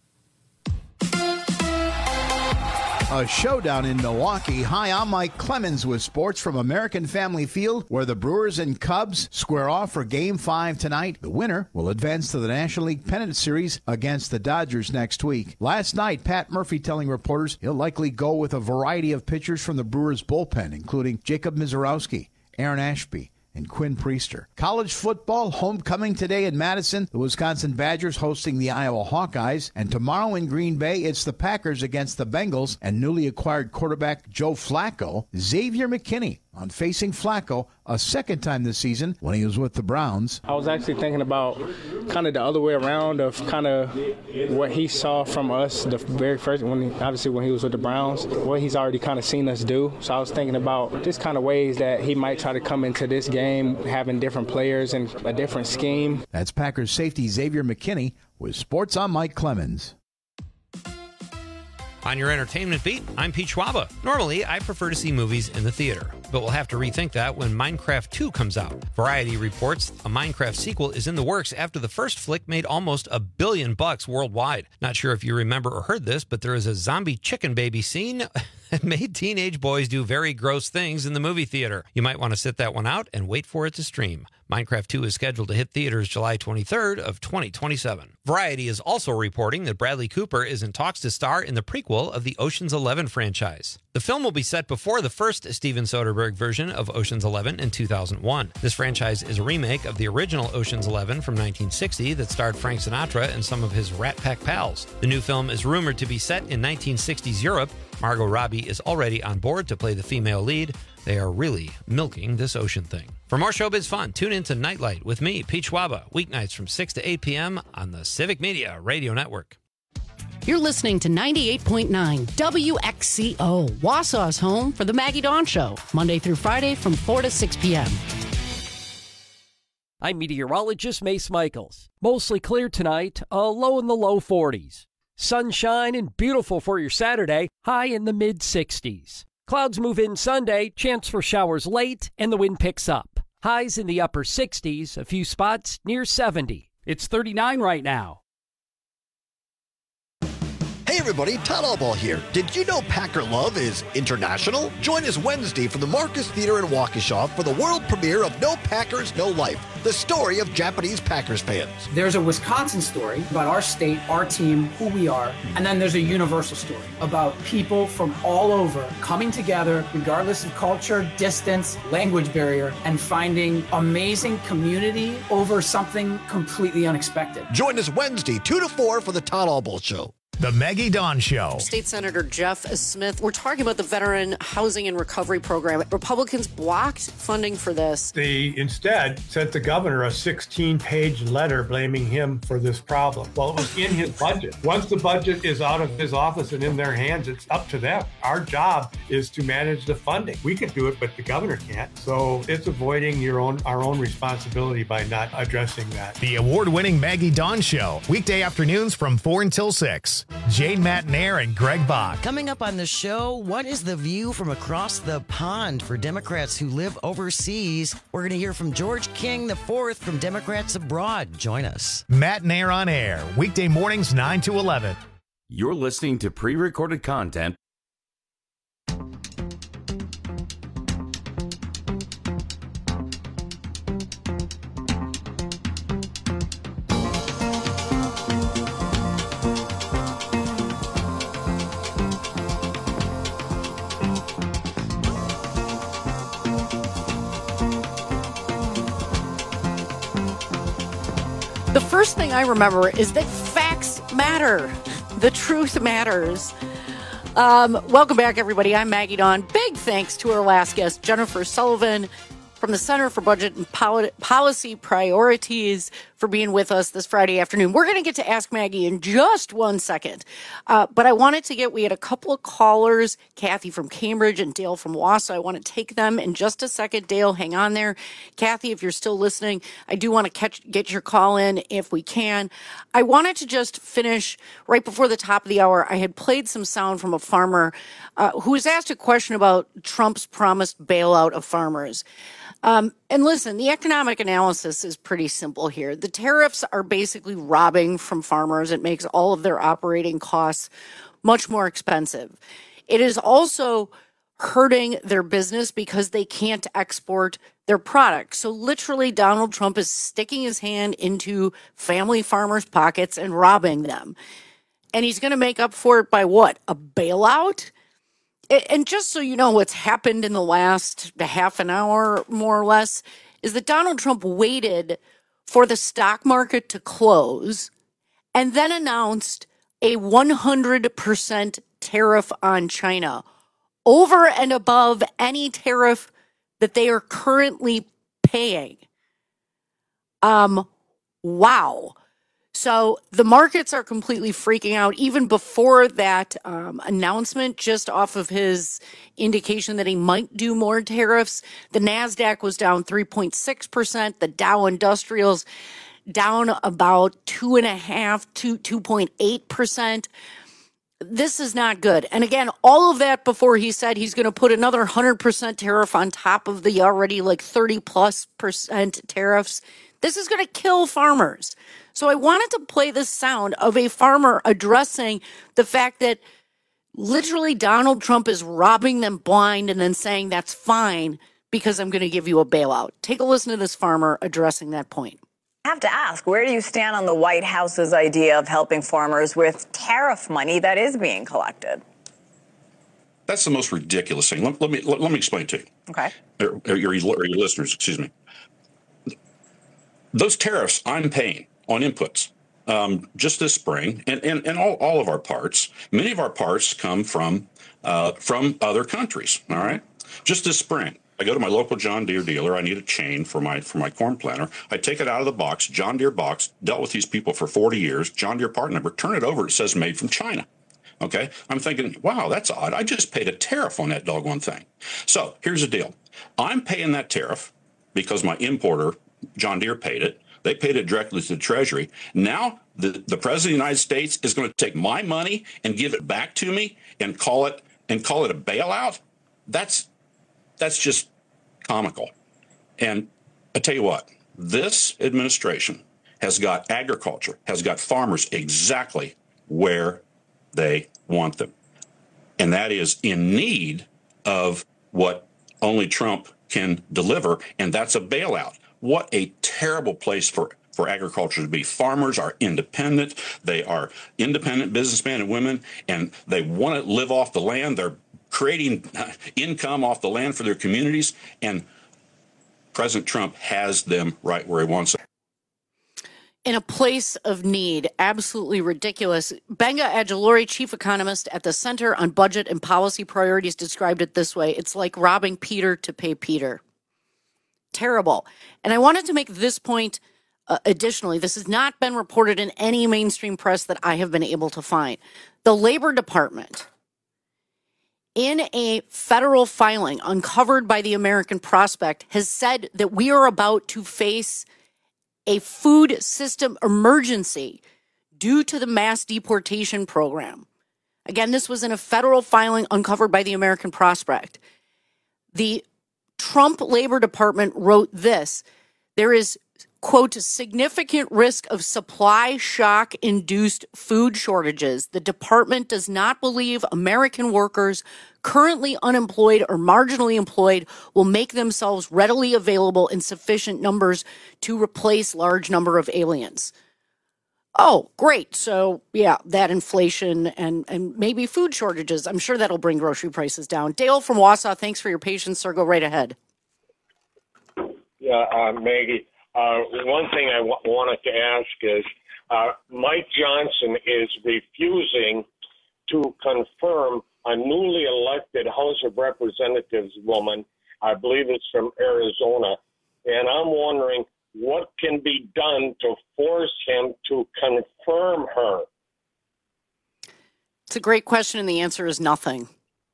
S6: A showdown in Milwaukee. Hi, I'm Mike Clemens with sports from American Family Field, where the Brewers and Cubs square off for Game 5 tonight. The winner will advance to the National League Pennant Series against the Dodgers next week. Last night, Pat Murphy telling reporters he'll likely go with a variety of pitchers from the Brewers bullpen, including Jacob Misiorowski, Aaron Ashby, and Quinn Priester. College football, homecoming today in Madison. The Wisconsin Badgers hosting the Iowa Hawkeyes. And tomorrow in Green Bay, it's the Packers against the Bengals and newly acquired quarterback Joe Flacco. Xavier McKinney on facing Flacco a second time this season when he was with the Browns.
S7: I was actually thinking about kind of the other way around of kind of what he saw from us the very first, when he was with the Browns, what he's already kind of seen us do. So I was thinking about just kind of ways that he might try to come into this game, having different players and a different scheme.
S6: That's Packers safety Xavier McKinney with Sports on Mike Clemens.
S22: On your entertainment beat, I'm Pete Schwaba. Normally, I prefer to see movies in the theater, but we'll have to rethink that when Minecraft 2 comes out. Variety reports a Minecraft sequel is in the works after the first flick made almost $1 billion worldwide. Not sure if you remember or heard this, but there is a zombie chicken baby scene that made teenage boys do very gross things in the movie theater. You might want to sit that one out and wait for it to stream. Minecraft 2 is scheduled to hit theaters July 23rd of 2027. Variety is also reporting that Bradley Cooper is in talks to star in the prequel of the Ocean's 11 franchise. The film will be set before the first Steven Soderbergh version of Ocean's 11 in 2001. This franchise is a remake of the original Ocean's 11 from 1960 that starred Frank Sinatra and some of his Rat Pack pals. The new film is rumored to be set in 1960s Europe. Margot Robbie is already on board to play the female lead. They are really milking this ocean thing. For more showbiz fun, tune in to Nightlight with me, Pete Schwaba, weeknights from 6 to 8 p.m. on the Civic Media Radio Network.
S14: You're listening to 98.9 WXCO, Wausau's home for the Maggie Dawn Show, Monday through Friday from 4 to 6 p.m.
S13: I'm meteorologist Mace Michaels. Mostly clear tonight, a low in the low 40s. Sunshine and beautiful for your Saturday, high in the mid-60s. Clouds move in Sunday, chance for showers late, and the wind picks up. Highs in the upper 60s, a few spots near 70. It's 39 right now.
S21: Hey everybody, Todd Albaugh here. Did you know Packer Love is international? Join us Wednesday from the Marcus Theater in Waukesha for the world premiere of No Packers, No Life, the story of Japanese Packers fans.
S8: There's a Wisconsin story about our state, our team, who we are, and then there's a universal story about people from all over coming together, regardless of culture, distance, language barrier, and finding amazing community over something completely unexpected.
S21: Join us Wednesday, 2 to 4 for the Todd Albaugh Show.
S1: The Maggie Dawn Show.
S14: State Senator Jeff Smith. We're talking about the Veteran Housing and Recovery Program. Republicans blocked funding for this.
S10: They instead sent the governor a 16-page letter blaming him for this problem. Well, it was in his budget. Once the budget is out of his office and in their hands, it's up to them. Our job is to manage the funding. We can do it, but the governor can't. So it's avoiding our own responsibility by not addressing that.
S1: The award-winning Maggie Dawn Show. Weekday afternoons from 4 until 6. Jane Matnair and Greg Bach.
S9: Coming up on the show, what is the view from across the pond for Democrats who live overseas? We're going to hear from George King IV from Democrats Abroad. Join us.
S1: Matnair on Air. Weekday mornings 9 to 11.
S17: You're listening to pre-recorded content.
S14: The first thing I remember is that facts matter. The truth matters. Welcome back, everybody. I'm Maggie Dawn. Big thanks to our last guest, Jennifer Sullivan from the Center for Budget and Policy Priorities, for being with us this Friday afternoon. We're going to get to Ask Maggie in just 1 second. But I wanted to we had a couple of callers, Kathy from Cambridge and Dale from Wausau. I want to take them in just a second. Dale, hang on there. Kathy, if you're still listening, I do want to get your call in if we can. I wanted to just finish right before the top of the hour. I had played some sound from a farmer who was asked a question about Trump's promised bailout of farmers. And listen, the economic analysis is pretty simple here. The tariffs are basically robbing from farmers. It makes all of their operating costs much more expensive. It is also hurting their business because they can't export their products. So literally, Donald Trump is sticking his hand into family farmers' pockets and robbing them. And he's going to make up for it by what? A bailout? And just so you know what's happened in the last half an hour, more or less, is that Donald Trump waited for the stock market to close and then announced a 100% tariff on China over and above any tariff that they are currently paying. Wow. So the markets are completely freaking out even before that announcement, just off of his indication that he might do more tariffs. The NASDAQ was down 3.6%. The Dow Industrials down about 2.8%. This is not good. And again, all of that before he said he's going to put another 100% tariff on top of the already 30+% tariffs. This is going to kill farmers. So I wanted to play this sound of a farmer addressing the fact that literally Donald Trump is robbing them blind and then saying that's fine because I'm going to give you a bailout. Take a listen to this farmer addressing that point.
S11: I have to ask, where do you stand on the White House's idea of helping farmers with tariff money that is being collected?
S12: That's the most ridiculous thing. Let me explain to you.
S11: Okay.
S12: Or your listeners, excuse me. Those tariffs I'm paying on inputs just this spring, and all of our parts, many of our parts come from other countries. All right. Just this spring, I go to my local John Deere dealer. I need a chain for my corn planter. I take it out of the box, John Deere box, dealt with these people for 40 years, John Deere part number, turn it over. It says made from China. Okay. I'm thinking, wow, that's odd. I just paid a tariff on that doggone thing. So here's the deal. I'm paying that tariff because my importer, John Deere, paid it. They paid it directly to the Treasury. Now the President of the United States is going to take my money and give it back to me and call it a bailout. That's just comical. And I tell you what, this administration has got agriculture, has got farmers exactly where they want them. And that is in need of what only Trump can deliver, and that's a bailout. What a terrible place for agriculture to be. Farmers are independent. They are independent businessmen and women, and they want to live off the land. They're creating income off the land for their communities, and President Trump has them right where he wants them.
S14: in a place of need. Absolutely ridiculous. Benga Ajilore, chief economist at the Center on Budget and Policy Priorities, described it this way. It's like robbing Peter to pay Peter. Terrible. And I wanted to make this point additionally. This has not been reported in any mainstream press that I have been able to find. The Labor Department, in a federal filing uncovered by the American Prospect, has said that we are about to face a food system emergency due to the mass deportation program. Again, this was in a federal filing uncovered by the American Prospect. The Trump Labor Department wrote this: there is, quote, significant risk of supply shock-induced food shortages. The department does not believe American workers currently unemployed or marginally employed will make themselves readily available in sufficient numbers to replace large number of aliens. Oh, great. So, yeah, that inflation and maybe food shortages, I'm sure that'll bring grocery prices down. Dale from Wausau, thanks for your patience, sir. Go right ahead.
S15: Yeah, Maggie. One thing I wanted to ask is, Mike Johnson is refusing to confirm a newly elected House of Representatives woman, I believe it's from Arizona, and I'm wondering what can be done to force him to confirm her.
S14: It's a great question, and the answer is nothing.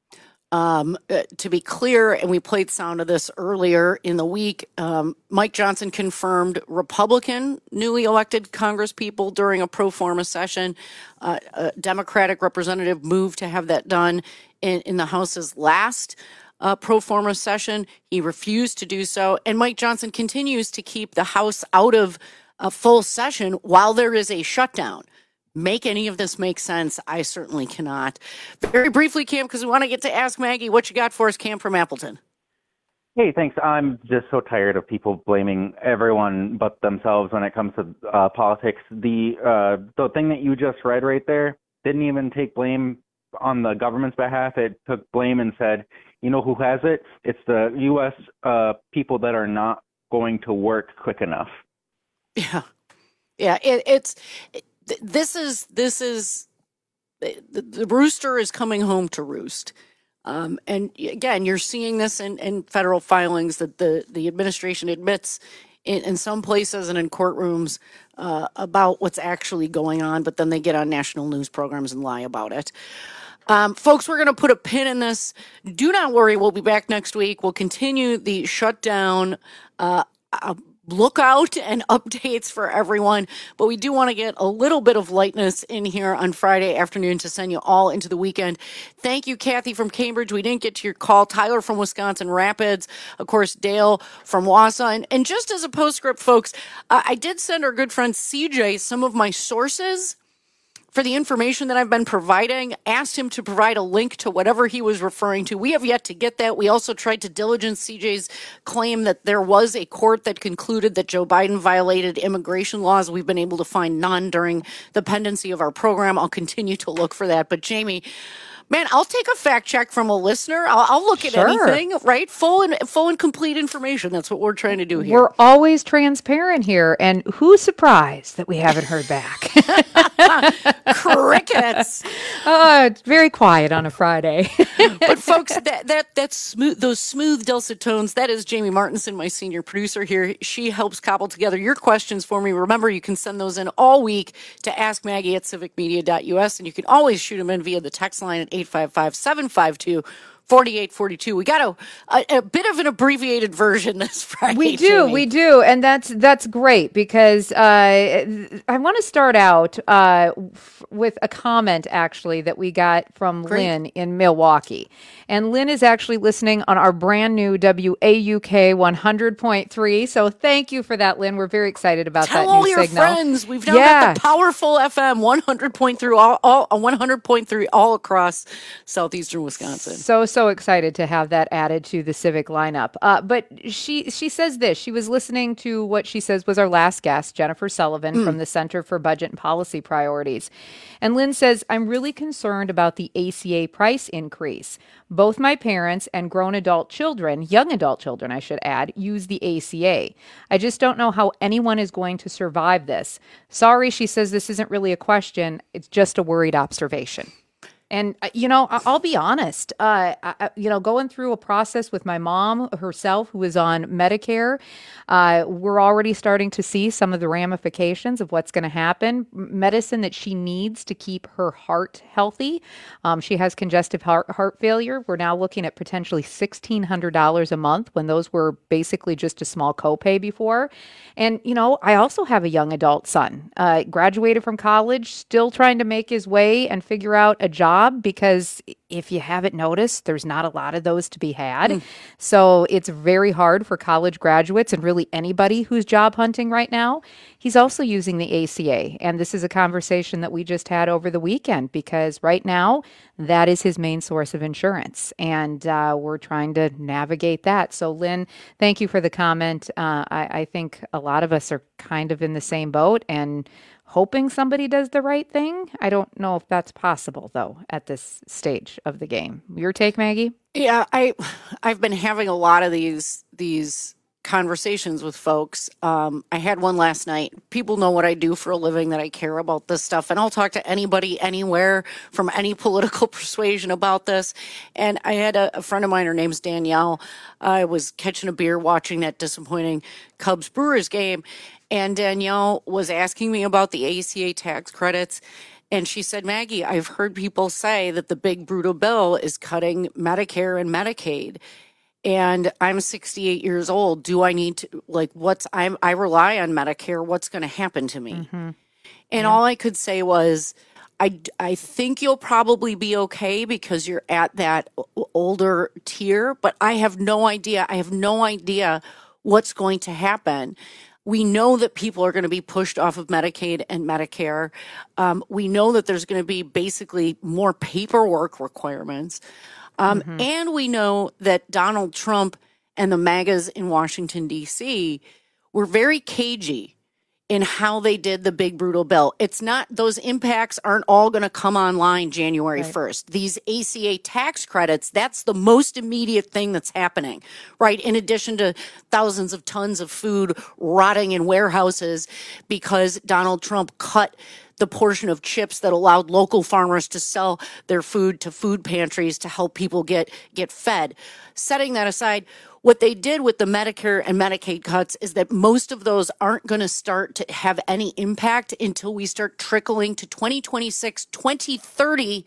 S14: To be clear, and we played sound of this earlier in the week, Mike Johnson confirmed Republican newly elected Congress people during a pro forma session. A Democratic representative moved to have that done in the House's last pro forma session. He refused to do so. And Mike Johnson continues to keep the House out of a full session while there is a shutdown. Make any of this make sense? I certainly cannot. Very briefly, Cam, because we want to get to Ask Maggie. What you got for us, Cam from Appleton?
S16: Hey, thanks. I'm just so tired of people blaming everyone but themselves when it comes to politics. The thing that you just read right there didn't even take blame on the government's behalf. It took blame and said, you know who has it? It's the U.S. People that are not going to work quick enough.
S14: Yeah. This is the rooster is coming home to roost. And again, you're seeing this in federal filings that the administration admits in some places and in courtrooms about what's actually going on, but then they get on national news programs and lie about it. Folks, we're going to put a pin in this. Do not worry. We'll be back next week. We'll continue the shutdown lookout and updates for everyone, but we do want to get a little bit of lightness in here on Friday afternoon to send you all into the weekend. Thank you, Kathy from Cambridge. We didn't get to your call. Tyler from Wisconsin Rapids, of course, Dale from Wausau. And just as a postscript, folks, I did send our good friend CJ some of my sources for the information that I've been providing, asked him to provide a link to whatever he was referring to. We have yet to get that. We also tried to diligence CJ's claim that there was a court that concluded that Joe Biden violated immigration laws. We've been able to find none during the pendency of our program. I'll continue to look for that. But Jamie, man, I'll take a fact check from a listener. I'll look at anything, right? Full and complete information. That's what we're trying to do here.
S18: We're always transparent here. And who's surprised that we haven't heard back?
S14: Crickets.
S18: It's very quiet on a Friday.
S14: But folks, that's smooth, those smooth dulcet tones, that is Jamie Martinson, my senior producer here. She helps cobble together your questions for me. Remember, you can send those in all week to askmaggie@civicmedia.us, and you can always shoot them in via the text line at 855-752-4842. We got a bit of an abbreviated version this Friday.
S18: We do. And that's great because I want to start out with a comment, actually, that we got from Lynn in Milwaukee. And Lynn is actually listening on our brand new WAUK 100.3. So thank you for that, Lynn. We're very excited about that new signal.
S14: Tell all your friends. We've now got the powerful FM 100.3 all across southeastern Wisconsin.
S18: So so excited to have that added to the Civic lineup. But she says this. She was listening to what she says was our last guest, Jennifer Sullivan from the Center for Budget and Policy Priorities. And Lynn says, I'm really concerned about the ACA price increase. Both my parents and grown adult children, young adult children, I should add, use the ACA. I just don't know how anyone is going to survive this. Sorry, she says this isn't really a question. It's just a worried observation. And, I'll be honest, going through a process with my mom herself, who is on Medicare, we're already starting to see some of the ramifications of what's going to happen. Medicine that she needs to keep her heart healthy. She has congestive heart failure. We're now looking at potentially $1,600 a month when those were basically just a small copay before. And, I also have a young adult son, graduated from college, still trying to make his way and figure out a job. Because if you haven't noticed, there's not a lot of those to be had. So it's very hard for college graduates and really anybody who's job hunting right now. He's also using the ACA. And this is a conversation that we just had over the weekend because right now that is his main source of insurance. And we're trying to navigate that. So Lynn, thank you for the comment. I think a lot of us are kind of in the same boat and hoping somebody does the right thing. I don't know if that's possible, though, at this stage of the game. Your take, Maggie?
S14: Yeah, I've been having a lot of these conversations with folks. I had one last night. People know what I do for a living, that I care about this stuff, and I'll talk to anybody, anywhere, from any political persuasion about this. And I had a friend of mine, her name's Danielle. I was catching a beer watching that disappointing Cubs-Brewers game, and Danielle was asking me about the ACA tax credits. And she said, Maggie, I've heard people say that the big brutal bill is cutting Medicare and Medicaid. And I'm 68 years old. Do I need to, I rely on Medicare. What's going to happen to me? Mm-hmm. And all I could say was, I think you'll probably be okay because you're at that older tier, but I have no idea. I have no idea what's going to happen. We know that people are going to be pushed off of Medicaid and Medicare. We know that there's going to be basically more paperwork requirements. And we know that Donald Trump and the MAGAs in Washington, D.C. were very cagey in how they did the big brutal bill. It's not, those impacts aren't all going to come online January 1st. These ACA tax credits, that's the most immediate thing that's happening, right? In addition to thousands of tons of food rotting in warehouses because Donald Trump cut the portion of chips that allowed local farmers to sell their food to food pantries to help people get fed. Setting that aside, what they did with the Medicare and Medicaid cuts is that most of those aren't going to start to have any impact until we start trickling to 2026, 2030,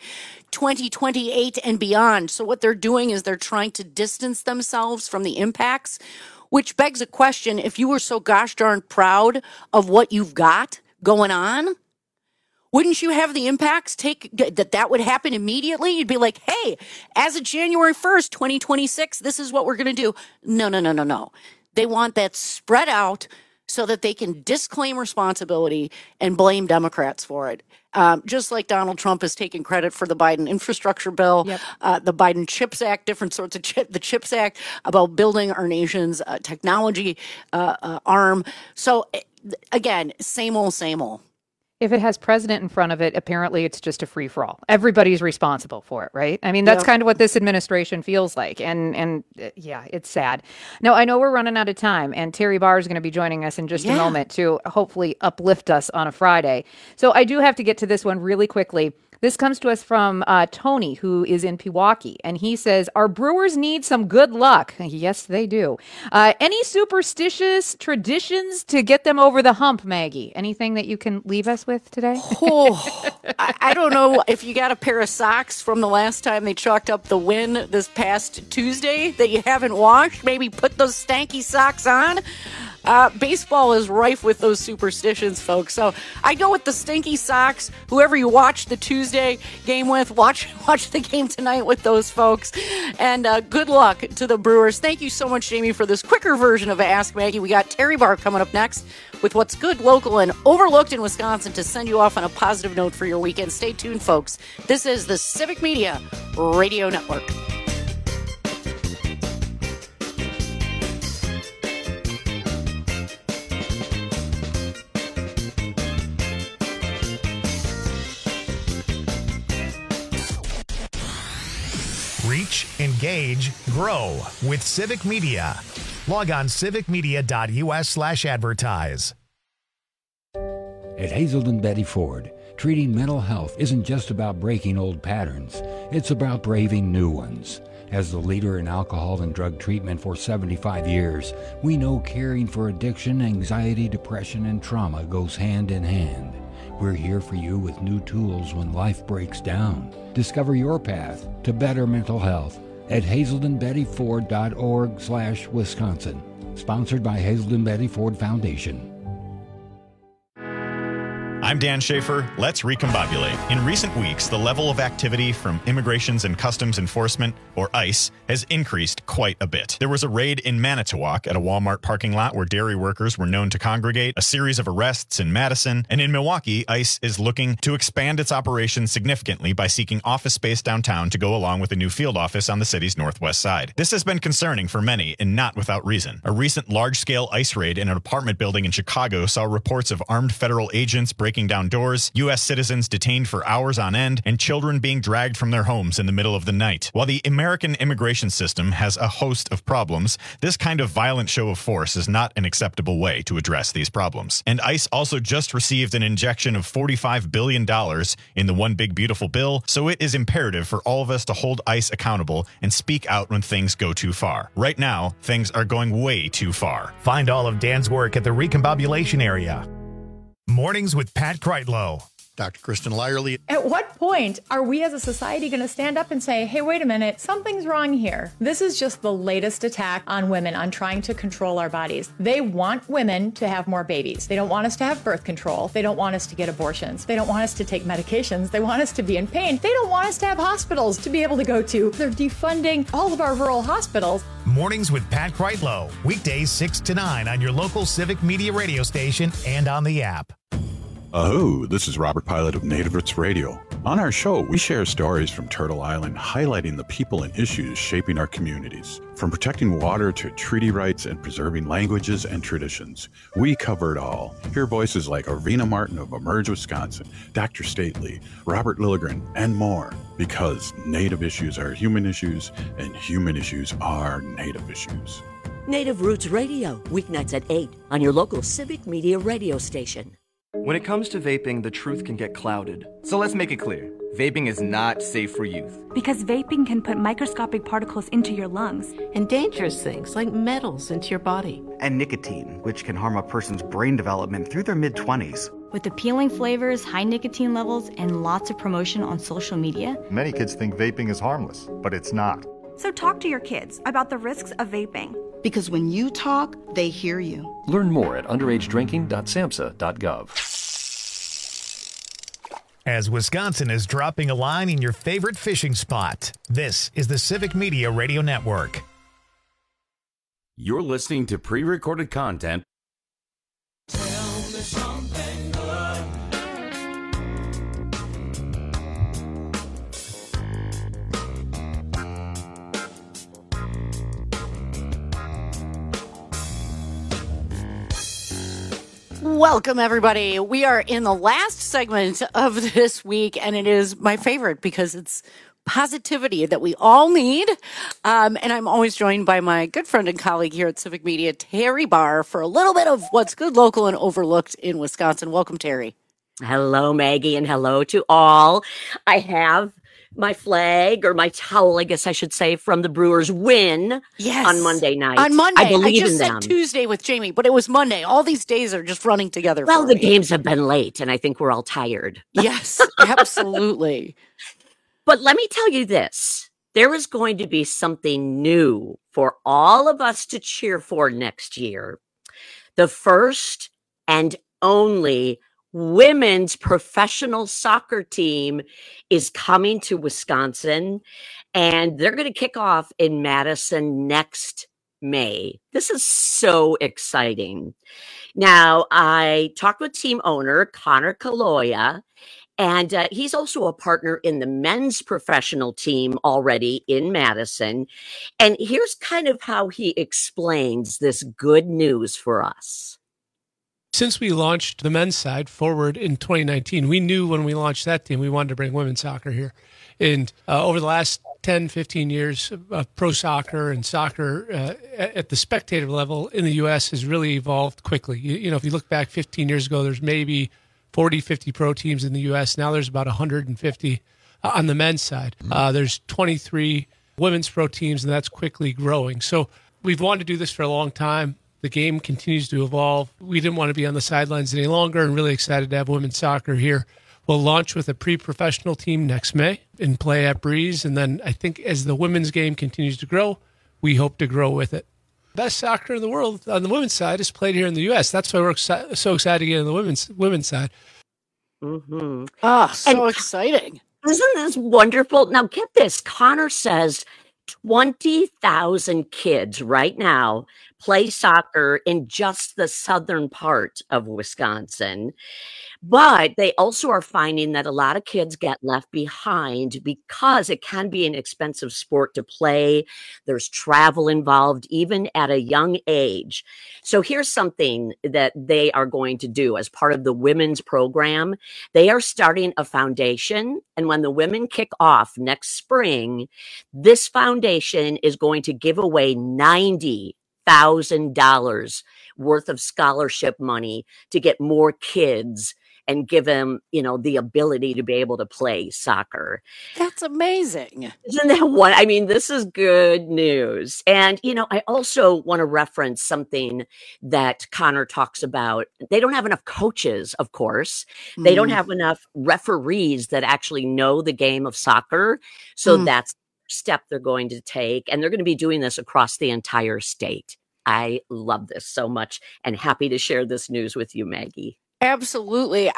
S14: 2028 and beyond. So what they're doing is they're trying to distance themselves from the impacts, which begs a question. If you were so gosh darn proud of what you've got going on, wouldn't you have the impacts that would happen immediately? You'd be like, hey, as of January 1st, 2026, this is what we're going to do. No. They want that spread out so that they can disclaim responsibility and blame Democrats for it. Just like Donald Trump has taken credit for the Biden infrastructure bill, the Biden CHIPS Act, different sorts of the CHIPS Act about building our nation's technology arm. So again, same old, same old.
S18: If it has president in front of it, apparently it's just a free-for-all. Everybody's responsible for it, right? I mean, that's kind of what this administration feels like. And yeah, it's sad. Now, I know we're running out of time, and Terry Barr is going to be joining us in just a moment to hopefully uplift us on a Friday. So I do have to get to this one really quickly. This comes to us from Tony, who is in Pewaukee, and he says, our Brewers need some good luck. Yes, they do. Any superstitious traditions to get them over the hump, Maggie? Anything that you can leave us with today?
S14: I don't know if you got a pair of socks from the last time they chalked up the win this past Tuesday that you haven't washed. Maybe put those stanky socks on. Baseball is rife with those superstitions, folks. So I go with the stinky socks. Whoever you watch the Tuesday game with, watch the game tonight with those folks. And good luck to the Brewers. Thank you so much, Jamie, for this quicker version of Ask Maggie. We got Terry Barr coming up next with what's good, local, and overlooked in Wisconsin to send you off on a positive note for your weekend. Stay tuned, folks. This is the Civic Media Radio Network.
S1: Reach, engage, grow with Civic Media. Log on civicmedia.us/advertise.
S19: At Hazelden Betty Ford, treating mental health isn't just about breaking old patterns. It's about braving new ones. As the leader in alcohol and drug treatment for 75 years, we know caring for addiction, anxiety, depression, and trauma goes hand in hand. We're here for you with new tools when life breaks down. Discover your path to better mental health at hazeldenbettyford.org/Wisconsin. Sponsored by Hazelden Betty Ford Foundation.
S20: I'm Dan Schaefer. Let's recombobulate. In recent weeks, the level of activity from Immigrations and Customs Enforcement, or ICE, has increased quite a bit. There was a raid in Manitowoc at a Walmart parking lot where dairy workers were known to congregate, a series of arrests in Madison, and in Milwaukee, ICE is looking to expand its operations significantly by seeking office space downtown to go along with a new field office on the city's northwest side. This has been concerning for many, and not without reason. A recent large-scale ICE raid in an apartment building in Chicago saw reports of armed federal agents breaking down doors, U.S. citizens detained for hours on end, and children being dragged from their homes in the middle of the night. While the American immigration system has a host of problems, this kind of violent show of force is not an acceptable way to address these problems. And ICE also just received an injection of $45 billion in the One Big Beautiful Bill, so it is imperative for all of us to hold ICE accountable and speak out when things go too far. Right now, things are going way too far.
S1: Find all of Dan's work at the Recombobulation area. Mornings with Pat Kreitlow.
S21: Dr. Kristen Lyerly.
S23: At what point are we as a society going to stand up and say, hey, wait a minute, something's wrong here? This is just the latest attack on women, on trying to control our bodies. They want women to have more babies. They don't want us to have birth control. They don't want us to get abortions. They don't want us to take medications. They want us to be in pain. They don't want us to have hospitals to be able to go to. They're defunding all of our rural hospitals.
S1: Mornings with Pat Kreitlow. Weekdays 6 to 9 on your local Civic Media radio station and on the app.
S24: Oh, this is Robert Pilot of Native Roots Radio. On our show, we share stories from Turtle Island highlighting the people and issues shaping our communities. From protecting water to treaty rights and preserving languages and traditions, we cover it all. Hear voices like Arvina Martin of Emerge, Wisconsin, Dr. Stately, Robert Lilligren, and more. Because Native issues are human issues, and human issues are Native issues.
S25: Native Roots Radio, weeknights at 8 on your local Civic Media radio station.
S26: When it comes to vaping, the truth can get clouded. So let's make it clear. Vaping is not safe for youth.
S27: Because vaping can put microscopic particles into your lungs.
S28: And dangerous things like metals into your body.
S26: And nicotine, which can harm a person's brain development through their mid-20s.
S27: With appealing flavors, high nicotine levels, and lots of promotion on social media.
S29: Many kids think vaping is harmless, but it's not.
S27: So talk to your kids about the risks of vaping.
S28: Because when you talk, they hear you.
S30: Learn more at underagedrinking.samhsa.gov.
S1: As Wisconsin is dropping a line in your favorite fishing spot, this is the Civic Media Radio Network.
S17: You're listening to pre-recorded content.
S31: Tell me something good.
S14: Welcome, everybody. We are in the last segment of this week, and it is my favorite because it's positivity that we all need. And I'm always joined by my good friend and colleague here at Civic Media, Terry Barr, for a little bit of what's good, local, and overlooked in Wisconsin. Welcome, Terry.
S25: Hello, Maggie, and hello to all. I have my flag, or my towel, I guess I should say, from the Brewers' win on Monday night.
S14: On Monday.
S25: I believe in them.
S14: I just said Tuesday with Jamie, but it was Monday. All these days are just running together.
S25: Well, the games have been late, and I think we're all tired.
S14: Yes, absolutely.
S25: But let me tell you this. There is going to be something new for all of us to cheer for next year. The first and only women's professional soccer team is coming to Wisconsin, and they're going to kick off in Madison next May. This is so exciting. Now, I talked with team owner Connor Kaloya, and he's also a partner in the men's professional team already in Madison. And here's kind of how he explains this good news for us.
S32: Since we launched the men's side forward in 2019, we knew when we launched that team, we wanted to bring women's soccer here. And over the last 10, 15 years of pro soccer and soccer at the spectator level in the U.S. has really evolved quickly. You know, if you look back 15 years ago, there's maybe 40, 50 pro teams in the U.S. Now there's about 150 on the men's side. There's 23 women's pro teams, and that's quickly growing. So we've wanted to do this for a long time. The game continues to evolve. We didn't want to be on the sidelines any longer, and really excited to have women's soccer here. We'll launch with a pre-professional team next May and play at Breeze. And then I think as the women's game continues to grow, we hope to grow with it. Best soccer in the world on the women's side is played here in the U.S. That's why we're so excited to get on the women's side.
S25: Mm-hmm.
S14: So exciting.
S25: Isn't this wonderful? Now, get this. Connor says 20,000 kids right now play soccer in just the southern part of Wisconsin. But they also are finding that a lot of kids get left behind because it can be an expensive sport to play. There's travel involved, even at a young age. So here's something that they are going to do as part of the women's program. They are starting a foundation. And when the women kick off next spring, this foundation is going to give away $90,000 worth of scholarship money to get more kids and give them, you know, the ability to be able to play soccer.
S14: That's amazing.
S25: Isn't that one? I mean, this is good news. And, you know, I also want to reference something that Connor talks about. They don't have enough coaches, of course. They don't have enough referees that actually know the game of soccer. So that's the step they're going to take. And they're going to be doing this across the entire state. I love this so much and happy to share this news with you, Maggie.
S14: Absolutely.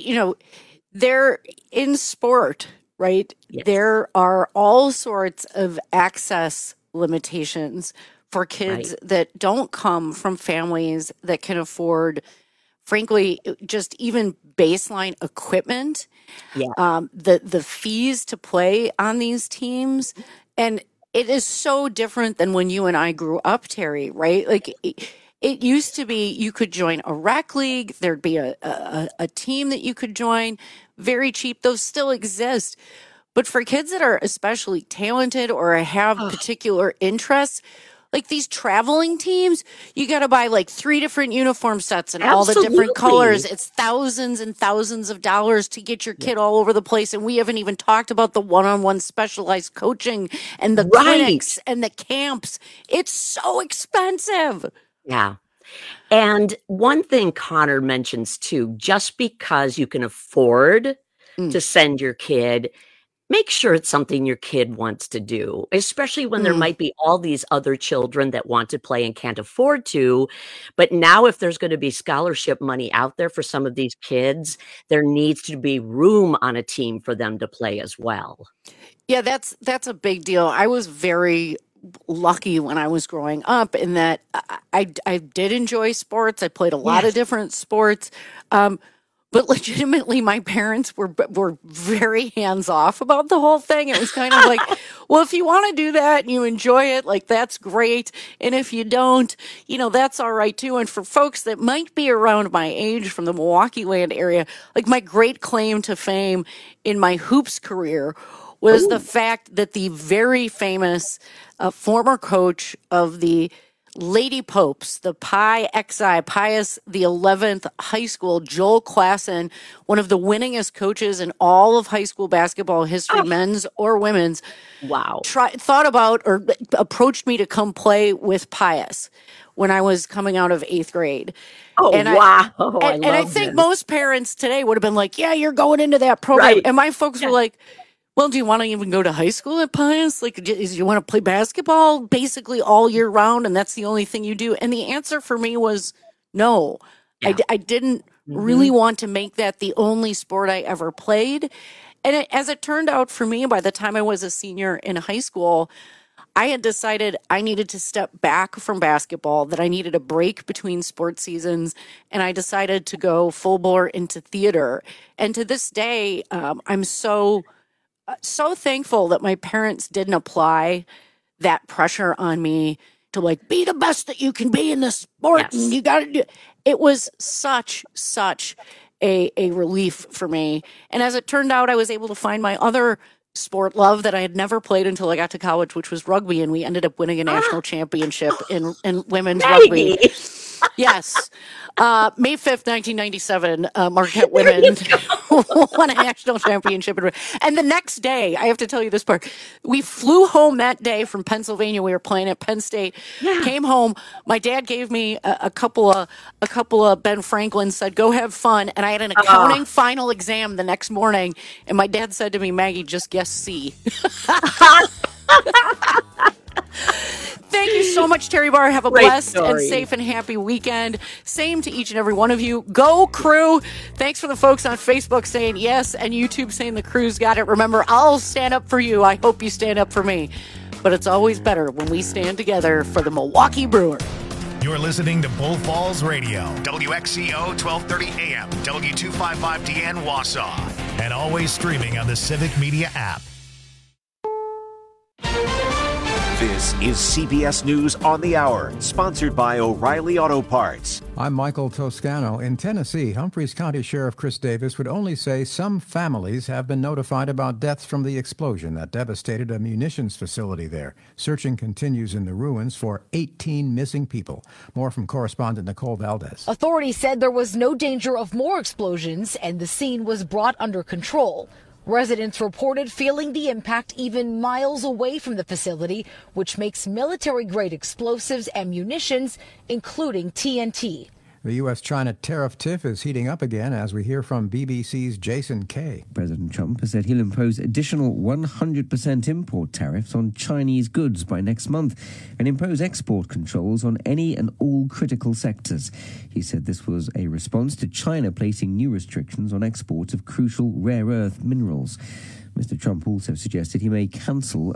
S14: They're in sport, right? Yes. There are all sorts of access limitations for kids that don't come from families that can afford, frankly, just even baseline equipment. Yeah. The fees to play on these teams. And it is so different than when you and I grew up, Terry, right? Like, it used to be you could join a rec league. There'd be a team that you could join. Very cheap. Those still exist. But for kids that are especially talented or have particular interests, like these traveling teams, you got to buy like 3 different uniform sets and all the different colors. It's thousands and thousands of dollars to get your kid all over the place. And we haven't even talked about the one-on-one specialized coaching and the clinics and the camps. It's so expensive.
S25: Yeah. And one thing Connor mentions too, just because you can afford to send your kid, make sure it's something your kid wants to do, especially when there might be all these other children that want to play and can't afford to. But now if there's going to be scholarship money out there for some of these kids, there needs to be room on a team for them to play as well.
S14: Yeah, that's a big deal. I was very lucky when I was growing up in that I did enjoy sports. I played a lot of different sports. But legitimately, my parents were very hands off about the whole thing. It was kind of like, well, if you want to do that and you enjoy it, like, that's great. And if you don't, you know, that's all right too. And for folks that might be around my age from the Milwaukee land area, like, my great claim to fame in my hoops career was the fact that the very famous former coach of the Lady Popes, the Pi Xi, Pius the 11th High School, Joel Klassen, one of the winningest coaches in all of high school basketball history, men's or women's.
S25: Wow.
S14: Thought about or approached me to come play with Pius when I was coming out of 8th grade.
S25: Oh, and
S14: wow. I think most parents today would have been like, yeah, you're going into that program. Right. And my folks were like, well, do you want to even go to high school at Pius? Like, do you want to play basketball basically all year round, and that's the only thing you do? And the answer for me was no. Yeah. I didn't really want to make that the only sport I ever played. And as it turned out for me, by the time I was a senior in high school, I had decided I needed to step back from basketball, that I needed a break between sports seasons, and I decided to go full bore into theater. And to this day, I'm so thankful that my parents didn't apply that pressure on me to, like, be the best that you can be in this sport. Yes. And you got to do it. Was such a relief for me. And as it turned out, I was able to find my other sport love that I had never played until I got to college, which was rugby, and we ended up winning a national championship in women's rugby. Yes. May 5th, 1997, Marquette women won a national championship. And the next day, I have to tell you this part, we flew home that day from Pennsylvania. We were playing at Penn State. Yeah. Came home. My dad gave me a couple of Ben Franklin, said, go have fun. And I had an accounting final exam the next morning. And my dad said to me, Maggie, just guess C. Thank you so much, Terry Barr. Have a blessed and safe and happy weekend. Same to each and every one of you. Go Crew. Thanks for the folks on Facebook saying yes and YouTube saying the Crew's got it. Remember, I'll stand up for you. I hope you stand up for me. But it's always better when we stand together for the Milwaukee Brewers.
S1: You're listening to Bull Falls Radio, WXCO 1230 AM, W255DN Wausau, and always streaming on the Civic Media app.
S2: This is CBS News on the Hour, sponsored by O'Reilly Auto Parts.
S3: I'm Michael Toscano. In Tennessee, Humphreys County Sheriff Chris Davis would only say some families have been notified about deaths from the explosion that devastated a munitions facility there. Searching continues in the ruins for 18 missing people. More from correspondent Nicole Valdez.
S4: Authorities said there was no danger of more explosions and the scene was brought under control. Residents reported feeling the impact even miles away from the facility, which makes military-grade explosives and munitions, including TNT.
S3: The U.S.-China tariff tiff is heating up again as we hear from BBC's Jason Kay.
S5: President Trump has said he'll impose additional 100% import tariffs on Chinese goods by next month and impose export controls on any and all critical sectors. He said this was a response to China placing new restrictions on exports of crucial rare earth minerals. Mr. Trump also suggested he may cancel